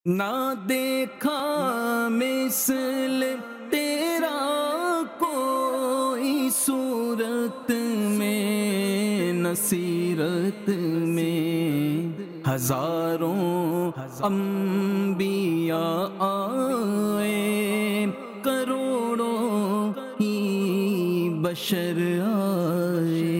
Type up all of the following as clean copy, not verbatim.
نہ دیکھا مثل تیرا کوئی صورت میں، نہ سیرت میں ہزاروں انبیاء آئے، کروڑوں ہی بشر آئے۔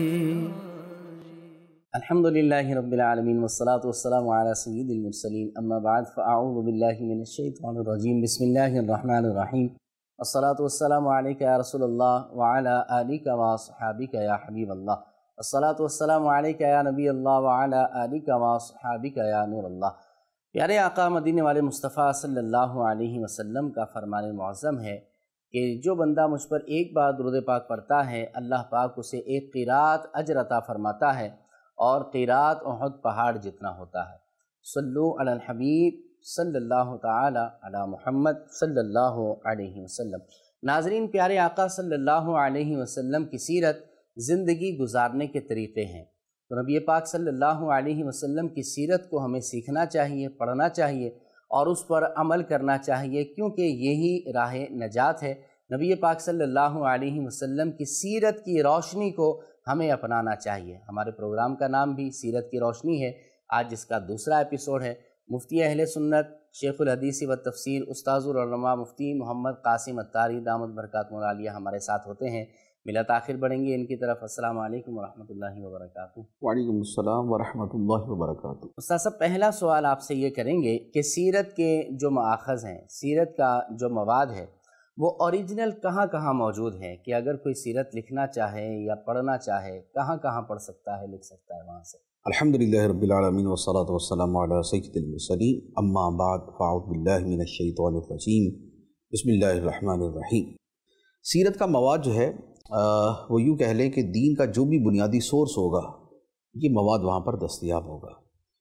الحمد للہ رب العالمین والصلاة والسلام علی سید المرسلین، اما بعد فاعوذ باللہ من الشیطان الرجیم، بسم اللہ الرحمن الرحیم، الصلاة والسلام علیک یا رسول اللہ وعلی آلک واصحابک یا حبیب اللہ، الصلاة والسلام علیک یا نبی اللہ وعلی آلک واصحابک یا نور اللہ۔ پیارے آقا مدینے والے مصطفیٰ صلی اللہ علیہ وسلم کا فرمان معظم ہے کہ جو بندہ مجھ پر ایک بار درود پاک پڑھتا ہے، اللہ پاک اسے ایک قرات اجر عطا فرماتا ہے، اور قرات احد پہاڑ جتنا ہوتا ہے۔ صلو علی الحبیب صلی اللہ تعالی علی محمد صلی اللہ علیہ وسلم۔ ناظرین، پیارے آقا صلی اللہ علیہ وسلم کی سیرت زندگی گزارنے کے طریقے ہیں، تو نبی پاک صلی اللہ علیہ وسلم کی سیرت کو ہمیں سیکھنا چاہیے، پڑھنا چاہیے اور اس پر عمل کرنا چاہیے، کیونکہ یہی راہ نجات ہے۔ نبی پاک صلی اللہ علیہ وسلم کی سیرت کی روشنی کو ہمیں اپنانا چاہیے۔ ہمارے پروگرام کا نام بھی سیرت کی روشنی ہے۔ آج اس کا دوسرا ایپیسوڈ ہے۔ مفتی اہل سنت، شیخ الحدیث و تفسیر، استاذ العلماء مفتی محمد قاسم عطاری دامت برکاتہ العالیہ ہمارے ساتھ ہوتے ہیں۔ ملا تاخیر بڑھیں گے ان کی طرف۔ السلام علیکم ورحمۃ اللہ وبرکاتہ۔ وعلیکم السلام ورحمۃ اللہ وبرکاتہ۔ استاذ صاحب، پہلا سوال آپ سے یہ کریں گے کہ سیرت کے جو مآخذ ہیں، سیرت کا جو مواد ہے، وہ اوریجنل کہاں کہاں موجود ہے، کہ اگر کوئی سیرت لکھنا چاہے یا پڑھنا چاہے کہاں کہاں پڑھ سکتا ہے، لکھ سکتا ہے وہاں سے؟ الحمدللہ رب العالمین والصلاة والسلام علی سید المرسلین، اما بعد فاعوذ باللہ من الشیطان الرجیم، بسم اللہ الرحمن الرحیم۔ سیرت کا مواد جو ہے وہ یوں کہہ لیں کہ دین کا جو بھی بنیادی سورس ہوگا، یہ مواد وہاں پر دستیاب ہوگا،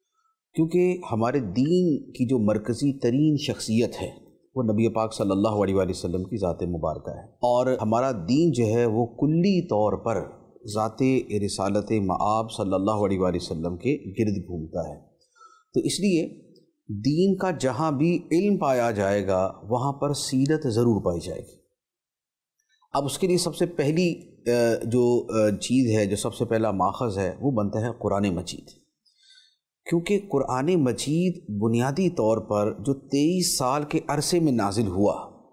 کیونکہ ہمارے دین کی جو مرکزی ترین شخصیت ہے وہ نبی پاک صلی اللہ علیہ وآلہ وسلم کی ذات مبارکہ ہے، اور ہمارا دین جو ہے وہ کلی طور پر ذات رسالت مآب صلی اللہ علیہ وآلہ وسلم کے گرد گھومتا ہے۔ تو اس لیے دین کا جہاں بھی علم پایا جائے گا وہاں پر سیرت ضرور پائی جائے گی۔ اب اس کے لیے سب سے پہلی جو چیز ہے، جو سب سے پہلا ماخذ ہے، وہ بنتا ہے قرآن مجید، کیونکہ قرآن مجید بنیادی طور پر جو 23 سال کے عرصے میں نازل ہوا،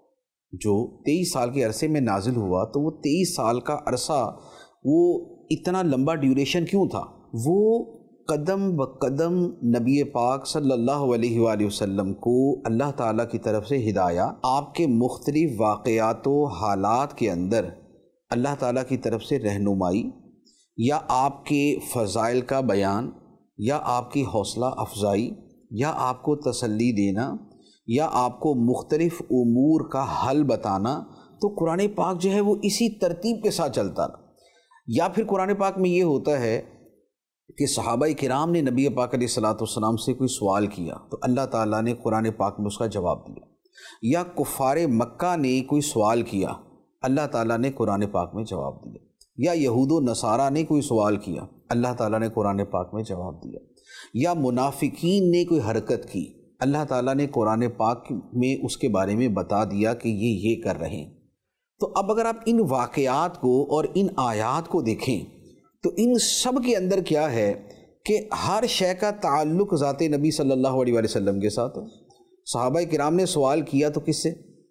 تو وہ 23 سال کا عرصہ وہ اتنا لمبا ڈیوریشن کیوں تھا؟ وہ قدم بقدم نبی پاک صلی اللہ علیہ وآلہ وسلم کو اللہ تعالیٰ کی طرف سے ہدایات، آپ کے مختلف واقعات و حالات کے اندر اللہ تعالیٰ کی طرف سے رہنمائی، یا آپ کے فضائل کا بیان، یا آپ کی حوصلہ افزائی، یا آپ کو تسلی دینا، یا آپ کو مختلف امور کا حل بتانا، تو قرآن پاک جو ہے وہ اسی ترتیب کے ساتھ چلتا رہا۔ یا پھر قرآن پاک میں یہ ہوتا ہے کہ صحابہ کرام نے نبی پاک علیہ الصلوۃ والسلام سے کوئی سوال کیا تو اللہ تعالیٰ نے قرآن پاک میں اس کا جواب دیا، یا کفار مکہ نے کوئی سوال کیا، اللہ تعالیٰ نے قرآن پاک میں جواب دیا، یا یہود و نصارہ نے کوئی سوال کیا، اللہ تعالیٰ نے قرآن پاک میں جواب دیا، یا منافقین نے کوئی حرکت کی، اللہ تعالیٰ نے قرآن پاک میں اس کے بارے میں بتا دیا کہ یہ کر رہے ہیں۔ تو اب اگر آپ ان واقعات کو اور ان آیات کو دیکھیں تو ان سب کے اندر کیا ہے کہ ہر شے کا تعلق ذات نبی صلی اللہ علیہ وآلہ وسلم کے ساتھ ہے۔ صحابہ کرام نے سوال کیا تو کس سے؟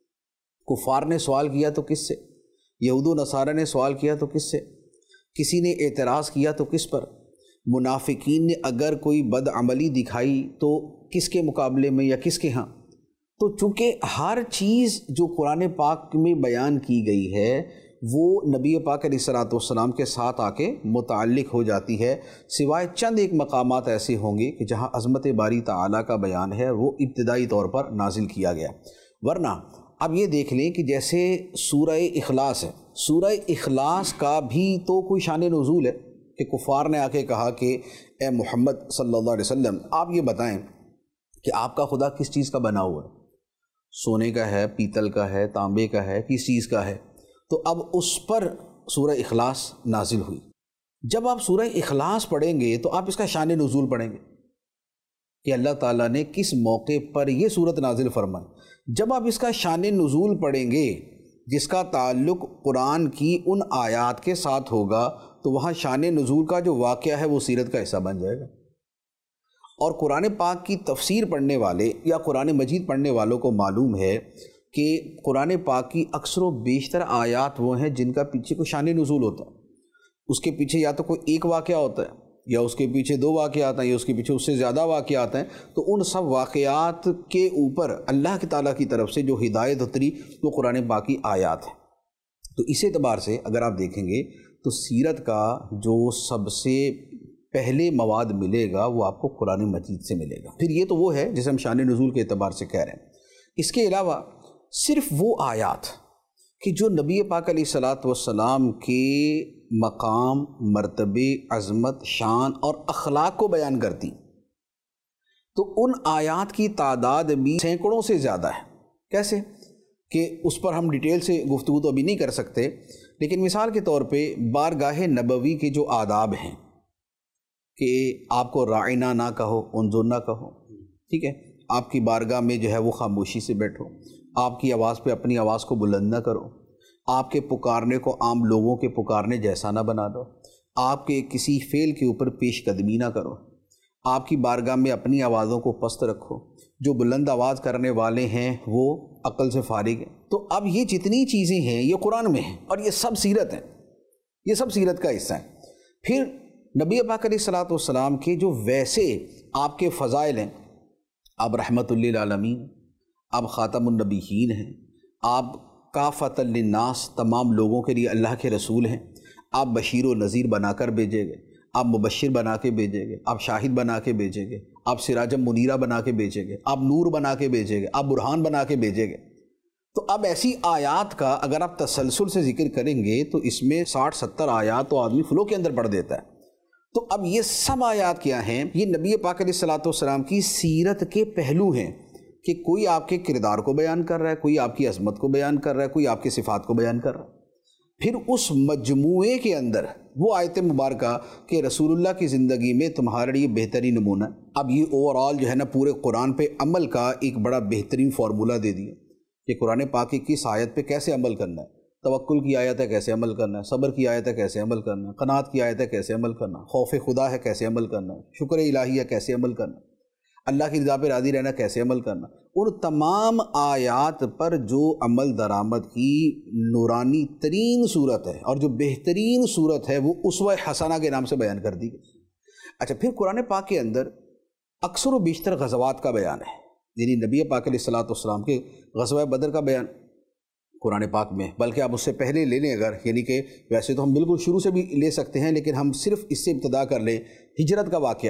کفار نے سوال کیا تو کس سے؟ یہود و نصارہ نے سوال کیا تو کس سے؟ کسی نے اعتراض کیا تو کس پر؟ منافقین نے اگر کوئی بد عملی دکھائی تو کس کے مقابلے میں یا کس کے ہاں؟ تو چونکہ ہر چیز جو قرآن پاک میں بیان کی گئی ہے وہ نبی پاک علیہ الصلوۃ والسلام کے ساتھ آ کے متعلق ہو جاتی ہے، سوائے چند ایک مقامات ایسے ہوں گے کہ جہاں عظمت باری تعالیٰ کا بیان ہے وہ ابتدائی طور پر نازل کیا گیا۔ ورنہ اب یہ دیکھ لیں کہ جیسے سورہ اخلاص ہے، سورہ اخلاص کا بھی تو کوئی شان نزول ہے کہ کفار نے آ کے کہا کہ اے محمد صلی اللہ علیہ وسلم آپ یہ بتائیں کہ آپ کا خدا کس چیز کا بنا ہوا ہے؟ سونے کا ہے، پیتل کا ہے، تانبے کا ہے، کس چیز کا ہے؟ تو اب اس پر سورہ اخلاص نازل ہوئی۔ جب آپ سورہ اخلاص پڑھیں گے تو آپ اس کا شان نزول پڑھیں گے کہ اللہ تعالیٰ نے کس موقع پر یہ صورت نازل فرمائی۔ جب آپ اس کا شان نزول پڑھیں گے جس کا تعلق قرآن کی ان آیات کے ساتھ ہوگا تو وہاں شان نزول کا جو واقعہ ہے وہ سیرت کا حصہ بن جائے گا۔ اور قرآن پاک کی تفسیر پڑھنے والے یا قرآن مجید پڑھنے والوں کو معلوم ہے کہ قرآن پاک کی اکثر و بیشتر آیات وہ ہیں جن کا پیچھے کوئی شان نزول ہوتا ہے۔ اس کے پیچھے یا تو کوئی ایک واقعہ ہوتا ہے یا اس کے پیچھے دو واقعات ہیں یا اس کے پیچھے اس سے زیادہ واقعات ہیں، تو ان سب واقعات کے اوپر اللہ کی تعالیٰ کی طرف سے جو ہدایت اتری وہ قرآن پاک کی آیات ہیں۔ تو اس اعتبار سے اگر آپ دیکھیں گے تو سیرت کا جو سب سے پہلے مواد ملے گا وہ آپ کو قرآن مجید سے ملے گا۔ پھر یہ تو وہ ہے جسے ہم شان نزول کے اعتبار سے کہہ رہے ہیں۔ اس کے علاوہ صرف وہ آیات کہ جو نبی پاک علیہ الصلاۃ والسلام کے مقام، مرتبے، عظمت، شان اور اخلاق کو بیان کرتی، تو ان آیات کی تعداد بھی سینکڑوں سے زیادہ ہے۔ کیسے کہ اس پر ہم ڈیٹیل سے گفتگو تو ابھی نہیں کر سکتے، لیکن مثال کے طور پہ بارگاہ نبوی کے جو آداب ہیں کہ آپ کو رائنا نہ کہو، انظر نہ کہو، ٹھیک ہے، آپ کی بارگاہ میں جو ہے وہ خاموشی سے بیٹھو، آپ کی آواز پہ اپنی آواز کو بلند نہ کرو، آپ کے پکارنے کو عام لوگوں کے پکارنے جیسا نہ بنا دو، آپ کے کسی فعل کے اوپر پیش قدمی نہ کرو، آپ کی بارگاہ میں اپنی آوازوں کو پست رکھو، جو بلند آواز کرنے والے ہیں وہ عقل سے فارغ ہیں۔ تو اب یہ جتنی چیزیں ہیں یہ قرآن میں ہیں اور یہ سب سیرت ہیں، یہ سب سیرت کا حصہ ہیں۔ پھر نبی پاک علیہ الصلاۃ والسلام کے جو ویسے آپ کے فضائل ہیں، آپ رحمت للعالمین، آپ خاتم النبیین ہیں، آپ کافۃ للناس، تمام لوگوں کے لیے اللہ کے رسول ہیں، آپ بشیر و نذیر بنا کر بھیجے گئے، آپ مبشر بنا کے بھیجے گئے، آپ شاہد بنا کے بھیجے گئے، آپ سراجم منیرہ بنا کے بھیجے گئے، آپ نور بنا کے بھیجے گئے، آپ برہان بنا کے بھیجے گئے۔ تو اب ایسی آیات کا اگر آپ تسلسل سے ذکر کریں گے تو اس میں 60-70 آیات تو آدمی فلو کے اندر پڑھ دیتا ہے۔ تو اب یہ سب آیات کیا ہیں؟ یہ نبی پاک علیہ الصلاۃ والسلام کی سیرت کے پہلو ہیں کہ کوئی آپ کے کردار کو بیان کر رہا ہے، کوئی آپ کی عظمت کو بیان کر رہا ہے، کوئی آپ کی صفات کو بیان کر رہا ہے۔ پھر اس مجموعے کے اندر وہ آیت مبارکہ کہ رسول اللہ کی زندگی میں تمہارے لیے بہترین نمونہ۔ اب یہ اوور آل جو ہے نا پورے قرآن پہ عمل کا ایک بڑا بہترین فارمولہ دے دیا کہ قرآن پاک کی کس آیت پہ کیسے عمل کرنا ہے۔ توکل کی آیت ہے کیسے عمل کرنا ہے، صبر کی آیت ہے کیسے عمل کرنا ہے، قناعت کی آیت ہے کیسے عمل کرنا ہے، خوف خدا ہے کیسے عمل کرنا ہے، شکر الہی ہے کیسے عمل کرنا ہے، اللہ کی رضا پہ راضی رہنا کیسے عمل کرنا۔ ان تمام آیات پر جو عمل درآمد کی نورانی ترین صورت ہے اور جو بہترین صورت ہے وہ اسوہ حسنہ کے نام سے بیان کر دی گئی۔ اچھا، پھر قرآن پاک کے اندر اکثر و بیشتر غزوات کا بیان ہے، یعنی نبی پاک علیہ الصلاۃ والسلام کے غزوہ بدر کا بیان قرآن پاک میں، بلکہ آپ اس سے پہلے لے لیں اگر، یعنی کہ ویسے تو ہم بالکل شروع سے بھی لے سکتے ہیں لیکن ہم صرف اس سے ابتدا کر لیں، ہجرت کا واقعہ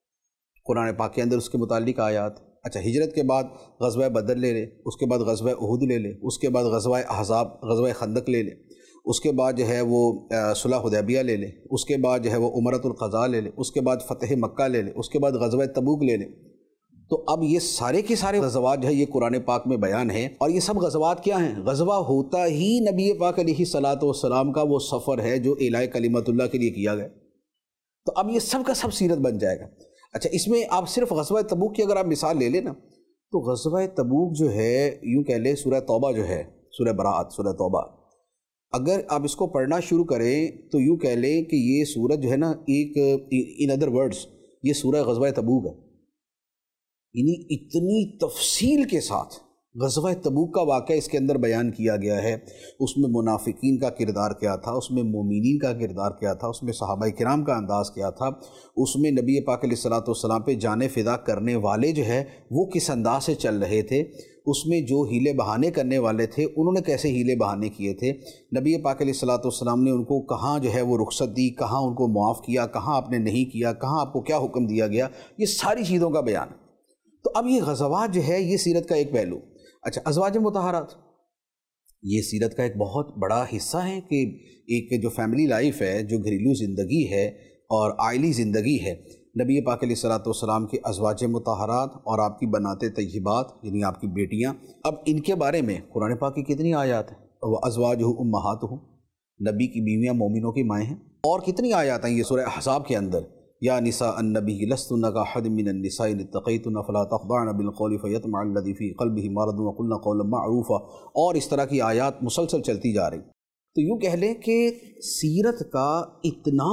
قرآن پاک کے اندر اس کے متعلق آیات۔ اچھا، ہجرت کے بعد غزوہ بدر لے لیں، اس کے بعد غزوہ احد لے لیں، اس کے بعد غزوہ احزاب، غزوہ خندق لے لیں، اس کے بعد جو ہے وہ صلح حدیبیہ لے لیں، اس کے بعد جو ہے وہ عمرۃ القضاء لے لیں، اس کے بعد فتح مکہ لے لیں، اس کے بعد غزوہ تبوک لے لیں۔ تو اب یہ سارے کے سارے غزوات جو ہے یہ قرآن پاک میں بیان ہیں، اور یہ سب غزوات کیا ہیں؟ غزوہ ہوتا ہی نبی پاک علیہ الصلاۃ والسلام کا وہ سفر ہے جو اعلاء کلمت اللہ کے لیے کیا گیا۔ تو اب یہ سب کا سب سیرت بن جائے گا۔ اچھا، اس میں آپ صرف غزوہ تبوک کی اگر آپ مثال لے لیں نا تو غزوہ تبوک جو ہے یوں کہہ لیں سورہ توبہ جو ہے، سورہ براءت، سورہ توبہ، اگر آپ اس کو پڑھنا شروع کریں تو یوں کہہ لیں کہ یہ سورت جو ہے نا ایک ان ادر ورڈز یہ سورہ غزوہ تبوک ہے، یعنی اتنی تفصیل کے ساتھ غزوہ تبوک کا واقعہ اس کے اندر بیان کیا گیا ہے۔ اس میں منافقین کا کردار کیا تھا، اس میں مومنین کا کردار کیا تھا، اس میں صحابہ کرام کا انداز کیا تھا، اس میں نبی پاک علیہ الصلاۃ والسلام پہ جان فدا کرنے والے جو ہے وہ کس انداز سے چل رہے تھے، اس میں جو ہیلے بہانے کرنے والے تھے انہوں نے کیسے ہیلے بہانے کیے تھے، نبی پاک علیہ الصلاۃ والسلام نے ان کو کہاں جو ہے وہ رخصت دی، کہاں ان کو معاف کیا، کہاں آپ نے نہیں کیا، کہاں آپ کو کیا حکم دیا گیا، یہ ساری چیزوں کا بیان۔ تو اب یہ غزوات جو ہے یہ سیرت کا ایک پہلو۔ اچھا، ازواج مطہرات یہ سیرت کا ایک بہت بڑا حصہ ہے کہ ایک جو فیملی لائف ہے، جو گھریلو زندگی ہے اور عائلی زندگی ہے، نبی پاک علیہ الصلاۃ والسلام کے ازواج مطہرات اور آپ کی بنات طیبات یعنی آپ کی بیٹیاں، اب ان کے بارے میں قرآن پاک کی کتنی آیات ہیں؟ وہ ازواجہ امہاتہم، نبی کی بیویاں مومنوں کی مائیں ہیں، اور کتنی آیات ہیں یہ سورہ احزاب کے اندر یا نساء النبی لستن کاحد من النساء ان اتقیتن فلا تخضعن بالقول فیطمع الذی فی قلبہ مرض وقلن قولا معروفا، اور اس طرح کی آیات مسلسل چلتی جا رہی۔ تو یوں کہہ لیں کہ سیرت کا اتنا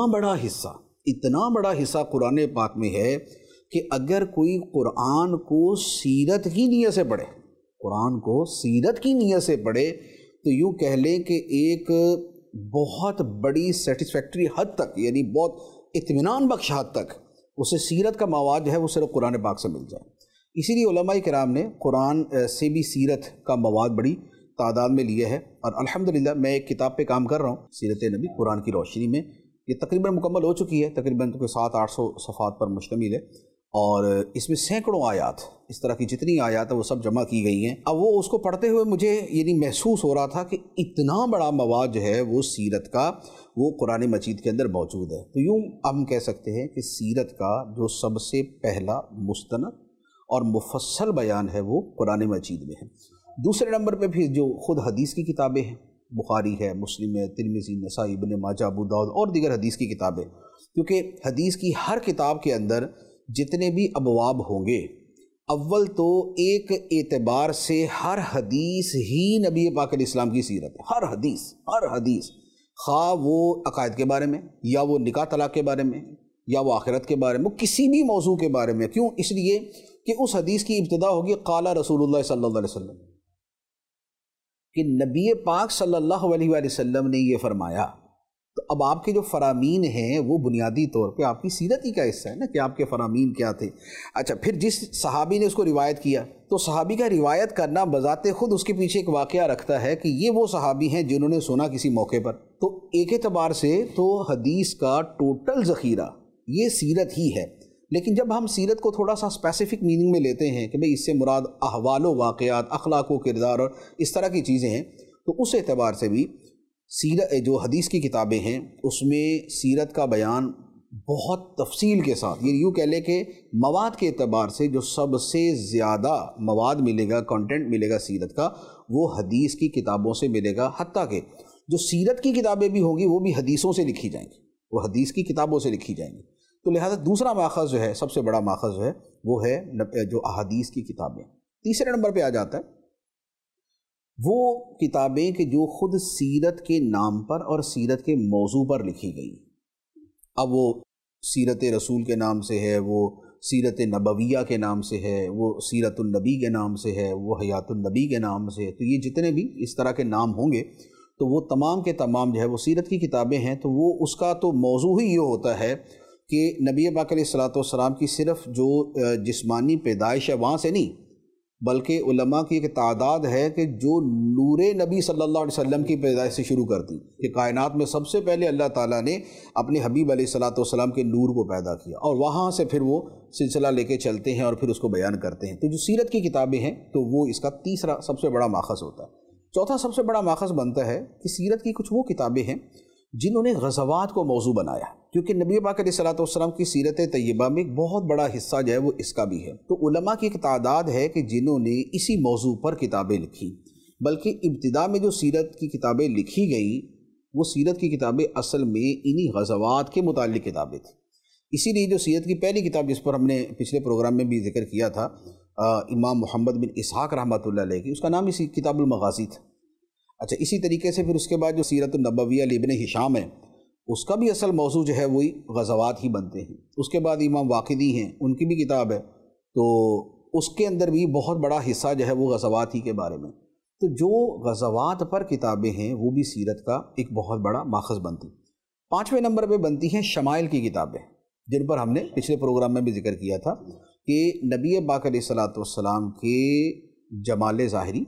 بڑا حصہ قرآن پاک میں ہے کہ اگر کوئی قرآن کو سیرت کی نیت سے پڑھے، قرآن کو سیرت کی نیت سے پڑھے، تو یوں کہہ لیں کہ ایک بہت بڑی سیٹسفیکٹری حد تک، یعنی بہت اطمینان بخش حد تک اسے سیرت کا مواد جو ہے وہ صرف قرآن پاک سے مل جائے۔ اسی لیے علماء کرام نے قرآن سے بھی سیرت کا مواد بڑی تعداد میں لیا ہے، اور الحمدللہ میں ایک کتاب پہ کام کر رہا ہوں، سیرت نبی قرآن کی روشنی میں، یہ تقریباً مکمل ہو چکی ہے، تقریباً 700-800 صفحات پر مشتمل ہے، اور اس میں سینکڑوں آیات، اس طرح کی جتنی آیات ہیں وہ سب جمع کی گئی ہیں۔ اب وہ اس کو پڑھتے ہوئے مجھے یعنی محسوس ہو رہا تھا کہ اتنا بڑا مواد جو ہے وہ سیرت کا وہ قرآن مجید کے اندر موجود ہے۔ تو یوں ہم کہہ سکتے ہیں کہ سیرت کا جو سب سے پہلا مستند اور مفصل بیان ہے وہ قرآن مجید میں ہے۔ دوسرے نمبر پہ پھر جو خود حدیث کی کتابیں ہیں، بخاری ہے، مسلم ہے، ترمذی، نسائی، ابن ماجہ، ابو داؤد اور دیگر حدیث کی کتابیں، کیونکہ حدیث کی ہر کتاب کے اندر جتنے بھی ابواب ہوں گے، اول تو ایک اعتبار سے ہر حدیث ہی نبی پاک علیہ السلام کی سیرت ہے۔ ہر حدیث خواہ وہ عقائد کے بارے میں، یا وہ نکاح طلاق کے بارے میں، یا وہ آخرت کے بارے میں، کسی بھی موضوع کے بارے میں۔ کیوں؟ اس لیے کہ اس حدیث کی ابتدا ہوگی قال رسول اللہ صلی اللہ علیہ وسلم، کہ نبی پاک صلی اللہ علیہ وآلہ وسلم نے یہ فرمایا۔ تو اب آپ کے جو فرامین ہیں وہ بنیادی طور پہ آپ کی سیرت ہی کا حصہ ہے نا، کہ آپ کے فرامین کیا تھے۔ اچھا، پھر جس صحابی نے اس کو روایت کیا، تو صحابی کا روایت کرنا بذات خود اس کے پیچھے ایک واقعہ رکھتا ہے کہ یہ وہ صحابی ہیں جنہوں نے سنا کسی موقع پر۔ تو ایک اعتبار سے تو حدیث کا ٹوٹل ذخیرہ یہ سیرت ہی ہے، لیکن جب ہم سیرت کو تھوڑا سا اسپیسیفک میننگ میں لیتے ہیں کہ بھئی اس سے مراد احوال و واقعات، اخلاق و کردار اور اس طرح کی چیزیں ہیں، تو اس اعتبار سے بھی سیرت جو حدیث کی کتابیں ہیں اس میں سیرت کا بیان بہت تفصیل کے ساتھ، یہ یوں کہہ لیں کہ مواد کے اعتبار سے جو سب سے زیادہ مواد ملے گا، کنٹینٹ ملے گا سیرت کا، وہ حدیث کی کتابوں سے ملے گا۔ حتیٰ کہ جو سیرت کی کتابیں بھی ہوں گی وہ بھی حدیثوں سے لکھی جائیں گی، وہ حدیث کی کتابوں سے لکھی جائیں گی۔ تو لہٰذا دوسرا ماخذ جو ہے، سب سے بڑا ماخذ جو ہے وہ ہے جو احادیث کی کتابیں۔ تیسرے نمبر پہ آ جاتا ہے وہ کتابیں کہ جو خود سیرت کے نام پر اور سیرت کے موضوع پر لکھی گئی۔ اب وہ سیرت رسول کے نام سے ہے، وہ سیرت نبویہ کے نام سے ہے، وہ سیرت النبی کے نام سے ہے، وہ حیات النبی کے نام سے ہے۔ تو یہ جتنے بھی اس طرح کے نام ہوں گے تو وہ تمام کے تمام جو ہے وہ سیرت کی کتابیں ہیں۔ تو وہ اس کا تو موضوع ہی یہ ہوتا ہے کہ نبی پاک علیہ الصلوۃ والسلام کی صرف جو جسمانی پیدائش ہے وہاں سے نہیں، بلکہ علماء کی ایک تعداد ہے کہ جو نور نبی صلی اللہ علیہ وسلم کی پیدائش سے شروع کرتی، کہ کائنات میں سب سے پہلے اللہ تعالیٰ نے اپنے حبیب علیہ الصلوۃ والسلام کے نور کو پیدا کیا، اور وہاں سے پھر وہ سلسلہ لے کے چلتے ہیں اور پھر اس کو بیان کرتے ہیں۔ تو جو سیرت کی کتابیں ہیں تو وہ اس کا تیسرا سب سے بڑا ماخذ ہوتا ہے۔ چوتھا سب سے بڑا ماخذ بنتا ہے کہ سیرت کی کچھ وہ کتابیں ہیں جنہوں نے غزوات کو موضوع بنایا، کیونکہ نبی پاک علیہ الصلوۃ والسلام کی سیرت طیبہ میں ایک بہت بڑا حصہ جو ہے وہ اس کا بھی ہے۔ تو علماء کی ایک تعداد ہے کہ جنہوں نے اسی موضوع پر کتابیں لکھی، بلکہ ابتدا میں جو سیرت کی کتابیں لکھی گئیں وہ سیرت کی کتابیں اصل میں انہی غزوات کے متعلق کتابیں تھیں۔ اسی لیے جو سیرت کی پہلی کتاب جس پر ہم نے پچھلے پروگرام میں بھی ذکر کیا تھا، امام محمد بن اسحاق رحمۃ اللہ علیہ کی، اس کا نام اسی کتاب المغازی تھا۔ اچھا، اسی طریقے سے پھر اس کے بعد جو سیرت النبویہ لابن ہشام ہے، اس کا بھی اصل موضوع جو ہے وہی غزوات ہی بنتے ہیں۔ اس کے بعد امام واقدی ہیں، ان کی بھی کتاب ہے، تو اس کے اندر بھی بہت بڑا حصہ جو ہے وہ غزوات ہی کے بارے میں۔ تو جو غزوات پر کتابیں ہیں وہ بھی سیرت کا ایک بہت بڑا ماخذ بنتی۔ پانچویں نمبر پہ بنتی ہیں شمائل کی کتابیں، جن پر ہم نے پچھلے پروگرام میں بھی ذکر کیا تھا کہ نبی پاک علیہ الصلوۃ والسلام کے جمال ظاہری،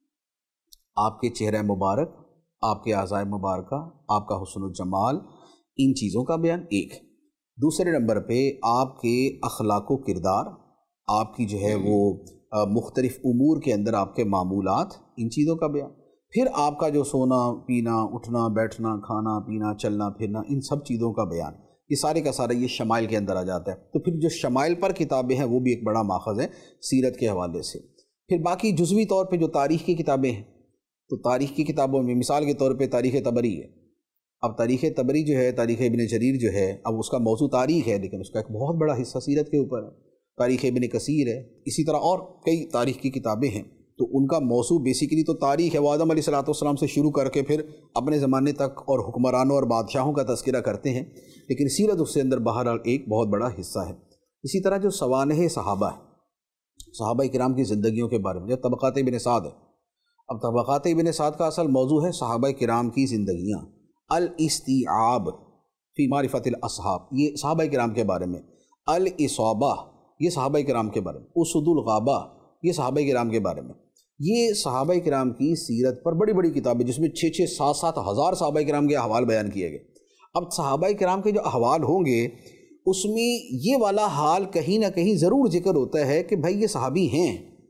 آپ کے چہرہ مبارک، آپ کے اعضاء مبارکہ، آپ کا حسن و جمال، ان چیزوں کا بیان ایک۔ دوسرے نمبر پہ آپ کے اخلاق و کردار، آپ کی جو ہے وہ مختلف امور کے اندر آپ کے معمولات، ان چیزوں کا بیان۔ پھر آپ کا جو سونا پینا، اٹھنا بیٹھنا، کھانا پینا، چلنا پھرنا، ان سب چیزوں کا بیان، یہ سارے کا سارا یہ شمائل کے اندر آ جاتا ہے۔ تو پھر جو شمائل پر کتابیں ہیں وہ بھی ایک بڑا ماخذ ہے سیرت کے حوالے سے۔ پھر باقی جزوی طور پہ جو تاریخ کی کتابیں ہیں، تو تاریخ کی کتابوں میں مثال کے طور پہ تاریخ طبری ہے، اب تاریخ طبری جو ہے، تاریخ ابن جریر جو ہے، اب اس کا موضوع تاریخ ہے، لیکن اس کا ایک بہت بڑا حصہ سیرت کے اوپر ہے۔ تاریخ ابن کثیر ہے، اسی طرح اور کئی تاریخ کی کتابیں ہیں، تو ان کا موضوع بیسیکلی تو تاریخ ہے۔ وہ آدم علیہ السلام سے شروع کر کے پھر اپنے زمانے تک اور حکمرانوں اور بادشاہوں کا تذکرہ کرتے ہیں، لیکن سیرت اس سے اندر بہرحال ایک بہت بڑا حصہ ہے۔ اسی طرح جو سوانح صحابہ ہے، صحابہ کرام کی زندگیوں کے بارے میں، جو طبقات ابن سعد ہے، اب طبقات ابن سعد کا اصل موضوع ہے صحابہ کرام کی زندگیاں، الاستیعاب فی معرفت الاصحاب، یہ صحابہ کرام کے بارے میں، الاصابہ یہ صحابہ کرام کے بارے میں، اسد الغابہ یہ صحابہ کرام کے بارے میں۔ یہ صحابہ کرام کی سیرت پر بڑی بڑی کتابیں، جس میں 6-6 7-7 ہزار صحابہ کرام کے احوال بیان کیے گئے۔ اب صحابہ کرام کے جو احوال ہوں گے اس میں یہ والا حال کہیں نہ کہیں ضرور ذکر ہوتا ہے کہ بھائی یہ صحابی ہیں۔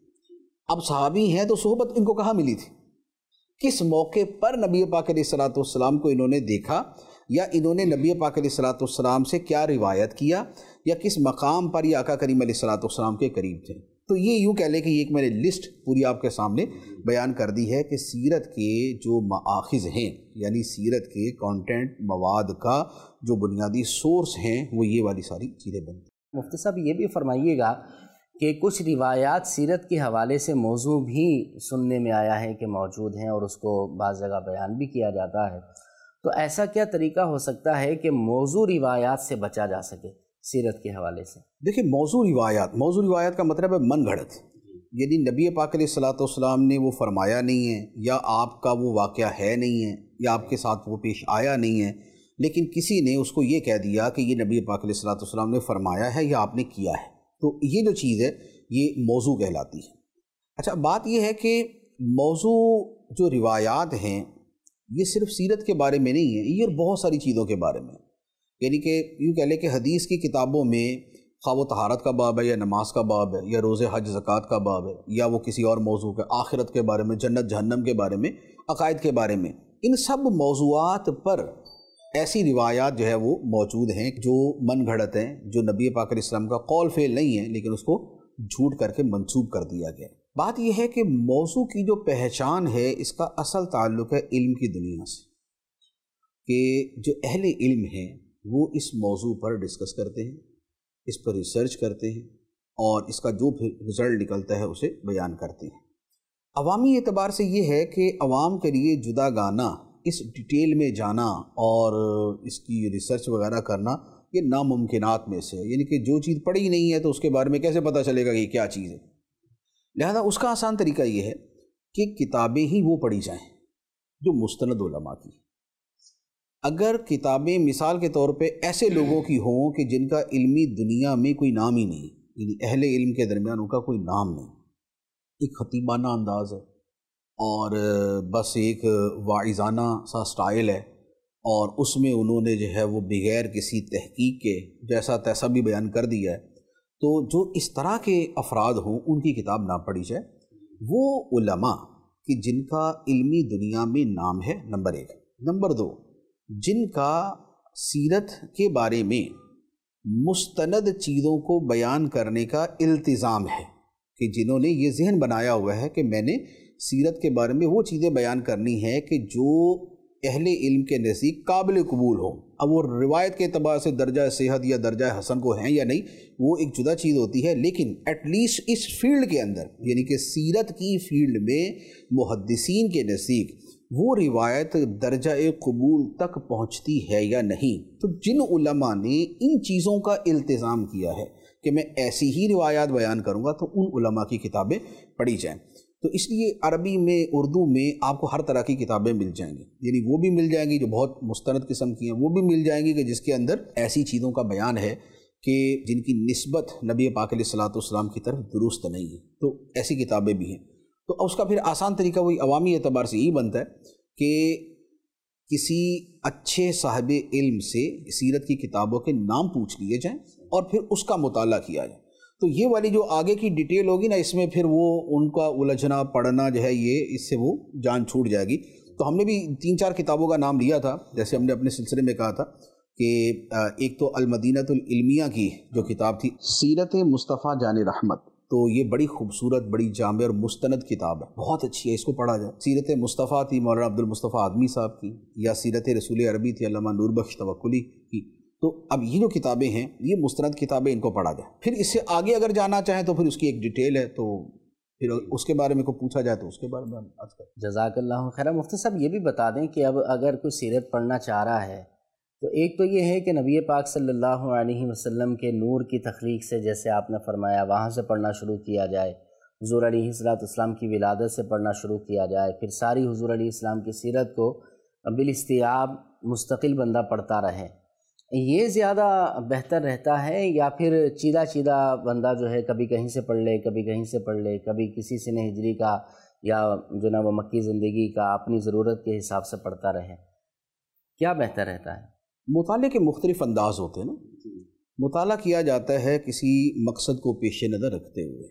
اب صحابی ہیں تو صحبت ان کو کہاں ملی تھی، کس موقع پر نبی پاک علیہ الصلوۃ والسلام کو انہوں نے دیکھا، یا انہوں نے نبی پاک علیہ الصلوۃ والسلام سے کیا روایت کیا، یا کس مقام پر یہ آقا کریم علیہ الصلوۃ والسلام کے قریب تھے۔ تو یہ یوں کہہ لیں کہ یہ ایک میں نے لسٹ پوری آپ کے سامنے بیان کر دی ہے کہ سیرت کے جو مآخذ ہیں، یعنی سیرت کے کانٹینٹ، مواد کا جو بنیادی سورس ہیں، وہ یہ والی ساری چیزیں بنتی ہیں۔ مفتی صاحب یہ بھی فرمائیے گا کہ کچھ روایات سیرت کے حوالے سے موضوع بھی سننے میں آیا ہے کہ موجود ہیں، اور اس کو بعض جگہ بیان بھی کیا جاتا ہے، تو ایسا کیا طریقہ ہو سکتا ہے کہ موضوع روایات سے بچا جا سکے سیرت کے حوالے سے؟ دیکھیں، موضوع روایات کا مطلب ہے من گھڑت، یعنی نبی پاک علیہ الصلوۃ والسلام نے وہ فرمایا نہیں ہے، یا آپ کا وہ واقعہ ہے نہیں ہے، یا آپ کے ساتھ وہ پیش آیا نہیں ہے، لیکن کسی نے اس کو یہ کہہ دیا کہ یہ نبی پاک علیہ الصلوۃ والسلام نے فرمایا ہے یا آپ نے کیا ہے، تو یہ جو چیز ہے یہ موضوع کہلاتی ہے۔ اچھا، بات یہ ہے کہ موضوع جو روایات ہیں یہ صرف سیرت کے بارے میں نہیں ہے، یہ بہت ساری چیزوں کے بارے میں، یعنی کہ یوں کہہ لیں کہ حدیث کی کتابوں میں خواہ وہ طہارت کا باب ہے، یا نماز کا باب ہے، یا روزے حج زکوٰۃ کا باب ہے، یا وہ کسی اور موضوع کے آخرت کے بارے میں، جنت جہنم کے بارے میں، عقائد کے بارے میں، ان سب موضوعات پر ایسی روایات جو ہے وہ موجود ہیں جو من گھڑت ہیں، جو نبی پاک علیہ السلام کا قول فعل نہیں ہے، لیکن اس کو جھوٹ کر کے منسوب کر دیا گیا۔ بات یہ ہے کہ موضوع کی جو پہچان ہے اس کا اصل تعلق ہے علم کی دنیا سے، کہ جو اہل علم ہیں وہ اس موضوع پر ڈسکس کرتے ہیں، اس پر ریسرچ کرتے ہیں، اور اس کا جو پھر رزلٹ نکلتا ہے اسے بیان کرتے ہیں۔ عوامی اعتبار سے یہ ہے کہ عوام کے لیے جدا گانا، اس ڈیٹیل میں جانا اور اس کی ریسرچ وغیرہ کرنا یہ ناممکنات میں سے ہے، یعنی کہ جو چیز پڑھی نہیں ہے تو اس کے بارے میں کیسے پتہ چلے گا کہ یہ کیا چیز ہے۔ لہذا اس کا آسان طریقہ یہ ہے کہ کتابیں ہی وہ پڑھی جائیں جو مستند علماء کی۔ اگر کتابیں مثال کے طور پہ ایسے لوگوں کی ہوں کہ جن کا علمی دنیا میں کوئی نام ہی نہیں، یعنی اہل علم کے درمیان ان کا کوئی نام نہیں، ایک خطیبانہ انداز ہے اور بس ایک واعظانہ سا سٹائل ہے، اور اس میں انہوں نے جو ہے وہ بغیر کسی تحقیق کے جیسا تیسا بھی بیان کر دیا ہے، تو جو اس طرح کے افراد ہوں ان کی کتاب نہ پڑھی جائے۔ وہ علماء کہ جن کا علمی دنیا میں نام ہے، نمبر 1۔ نمبر 2، جن کا سیرت کے بارے میں مستند چیزوں کو بیان کرنے کا التزام ہے، کہ جنہوں نے یہ ذہن بنایا ہوا ہے کہ میں نے سیرت کے بارے میں وہ چیزیں بیان کرنی ہے کہ جو اہل علم کے نزدیک قابل قبول ہوں۔ اب وہ روایت کے اعتبار سے درجہ صحت یا درجہ حسن کو ہیں یا نہیں، وہ ایک جدا چیز ہوتی ہے، لیکن ایٹ لیسٹ اس فیلڈ کے اندر، یعنی کہ سیرت کی فیلڈ میں محدثین کے نزدیک وہ روایت درجہ قبول تک پہنچتی ہے یا نہیں۔ تو جن علماء نے ان چیزوں کا التزام کیا ہے کہ میں ایسی ہی روایات بیان کروں گا، تو ان علماء کی کتابیں پڑھی جائیں۔ تو اس لیے عربی میں، اردو میں آپ کو ہر طرح کی کتابیں مل جائیں گی، یعنی وہ بھی مل جائیں گی جو بہت مستند قسم کی ہیں، وہ بھی مل جائیں گی کہ جس کے اندر ایسی چیزوں کا بیان ہے کہ جن کی نسبت نبی پاک علیہ الصلوۃ والسلام کی طرف درست نہیں ہے، تو ایسی کتابیں بھی ہیں۔ تو اس کا پھر آسان طریقہ وہی عوامی اعتبار سے یہی بنتا ہے کہ کسی اچھے صاحب علم سے سیرت کی کتابوں کے نام پوچھ لیے جائیں اور پھر اس کا مطالعہ کیا جائے۔ تو یہ والی جو آگے کی ڈیٹیل ہوگی نا، اس میں پھر وہ ان کا الجھنا پڑھنا جو ہے، یہ اس سے وہ جان چھوٹ جائے گی۔ تو ہم نے بھی 3-4 کتابوں کا نام لیا تھا، جیسے ہم نے اپنے سلسلے میں کہا تھا کہ ایک تو المدینۃ العلمیہ کی جو کتاب تھی، سیرت مصطفیٰ جان رحمت، تو یہ بڑی خوبصورت، بڑی جامع اور مستند کتاب ہے، بہت اچھی ہے، اس کو پڑھا جائے۔ سیرت مصطفیٰ تھی مولانا عبد المصطفیٰ آدمی صاحب کی، یا سیرت رسول عربی تھی علامہ نور بخش توکلی کی۔ تو اب یہ جو کتابیں ہیں یہ مستند کتابیں، ان کو پڑھا جائے۔ پھر اس سے آگے اگر جانا چاہیں تو پھر اس کی ایک ڈیٹیل ہے، تو پھر اس کے بارے میں کو پوچھا جائے تو اس کے بارے میں آج کل۔ جزاک اللہ خیر۔ مفتی صاحب یہ بھی بتا دیں کہ اب اگر کوئی سیرت پڑھنا چاہ رہا ہے تو ایک تو یہ ہے کہ نبی پاک صلی اللہ علیہ وسلم کے نور کی تخلیق سے، جیسے آپ نے فرمایا، وہاں سے پڑھنا شروع کیا جائے، حضور علیہ السلام کی ولادت سے پڑھنا شروع کیا جائے، پھر ساری حضور علیہ السلام کی سیرت کو بالاستیعاب مستقل بندہ پڑھتا رہے، یہ زیادہ بہتر رہتا ہے، یا پھر چیدہ چیدہ بندہ جو ہے کبھی کہیں سے پڑھ لے، کبھی کہیں سے پڑھ لے، کبھی کسی سن ہجری کا یا جو نا وہ مکی زندگی کا اپنی ضرورت کے حساب سے پڑھتا رہے، کیا بہتر رہتا ہے؟ مطالعے کے مختلف انداز ہوتے ہیں نا۔ مطالعہ کیا جاتا ہے کسی مقصد کو پیش نظر رکھتے ہوئے۔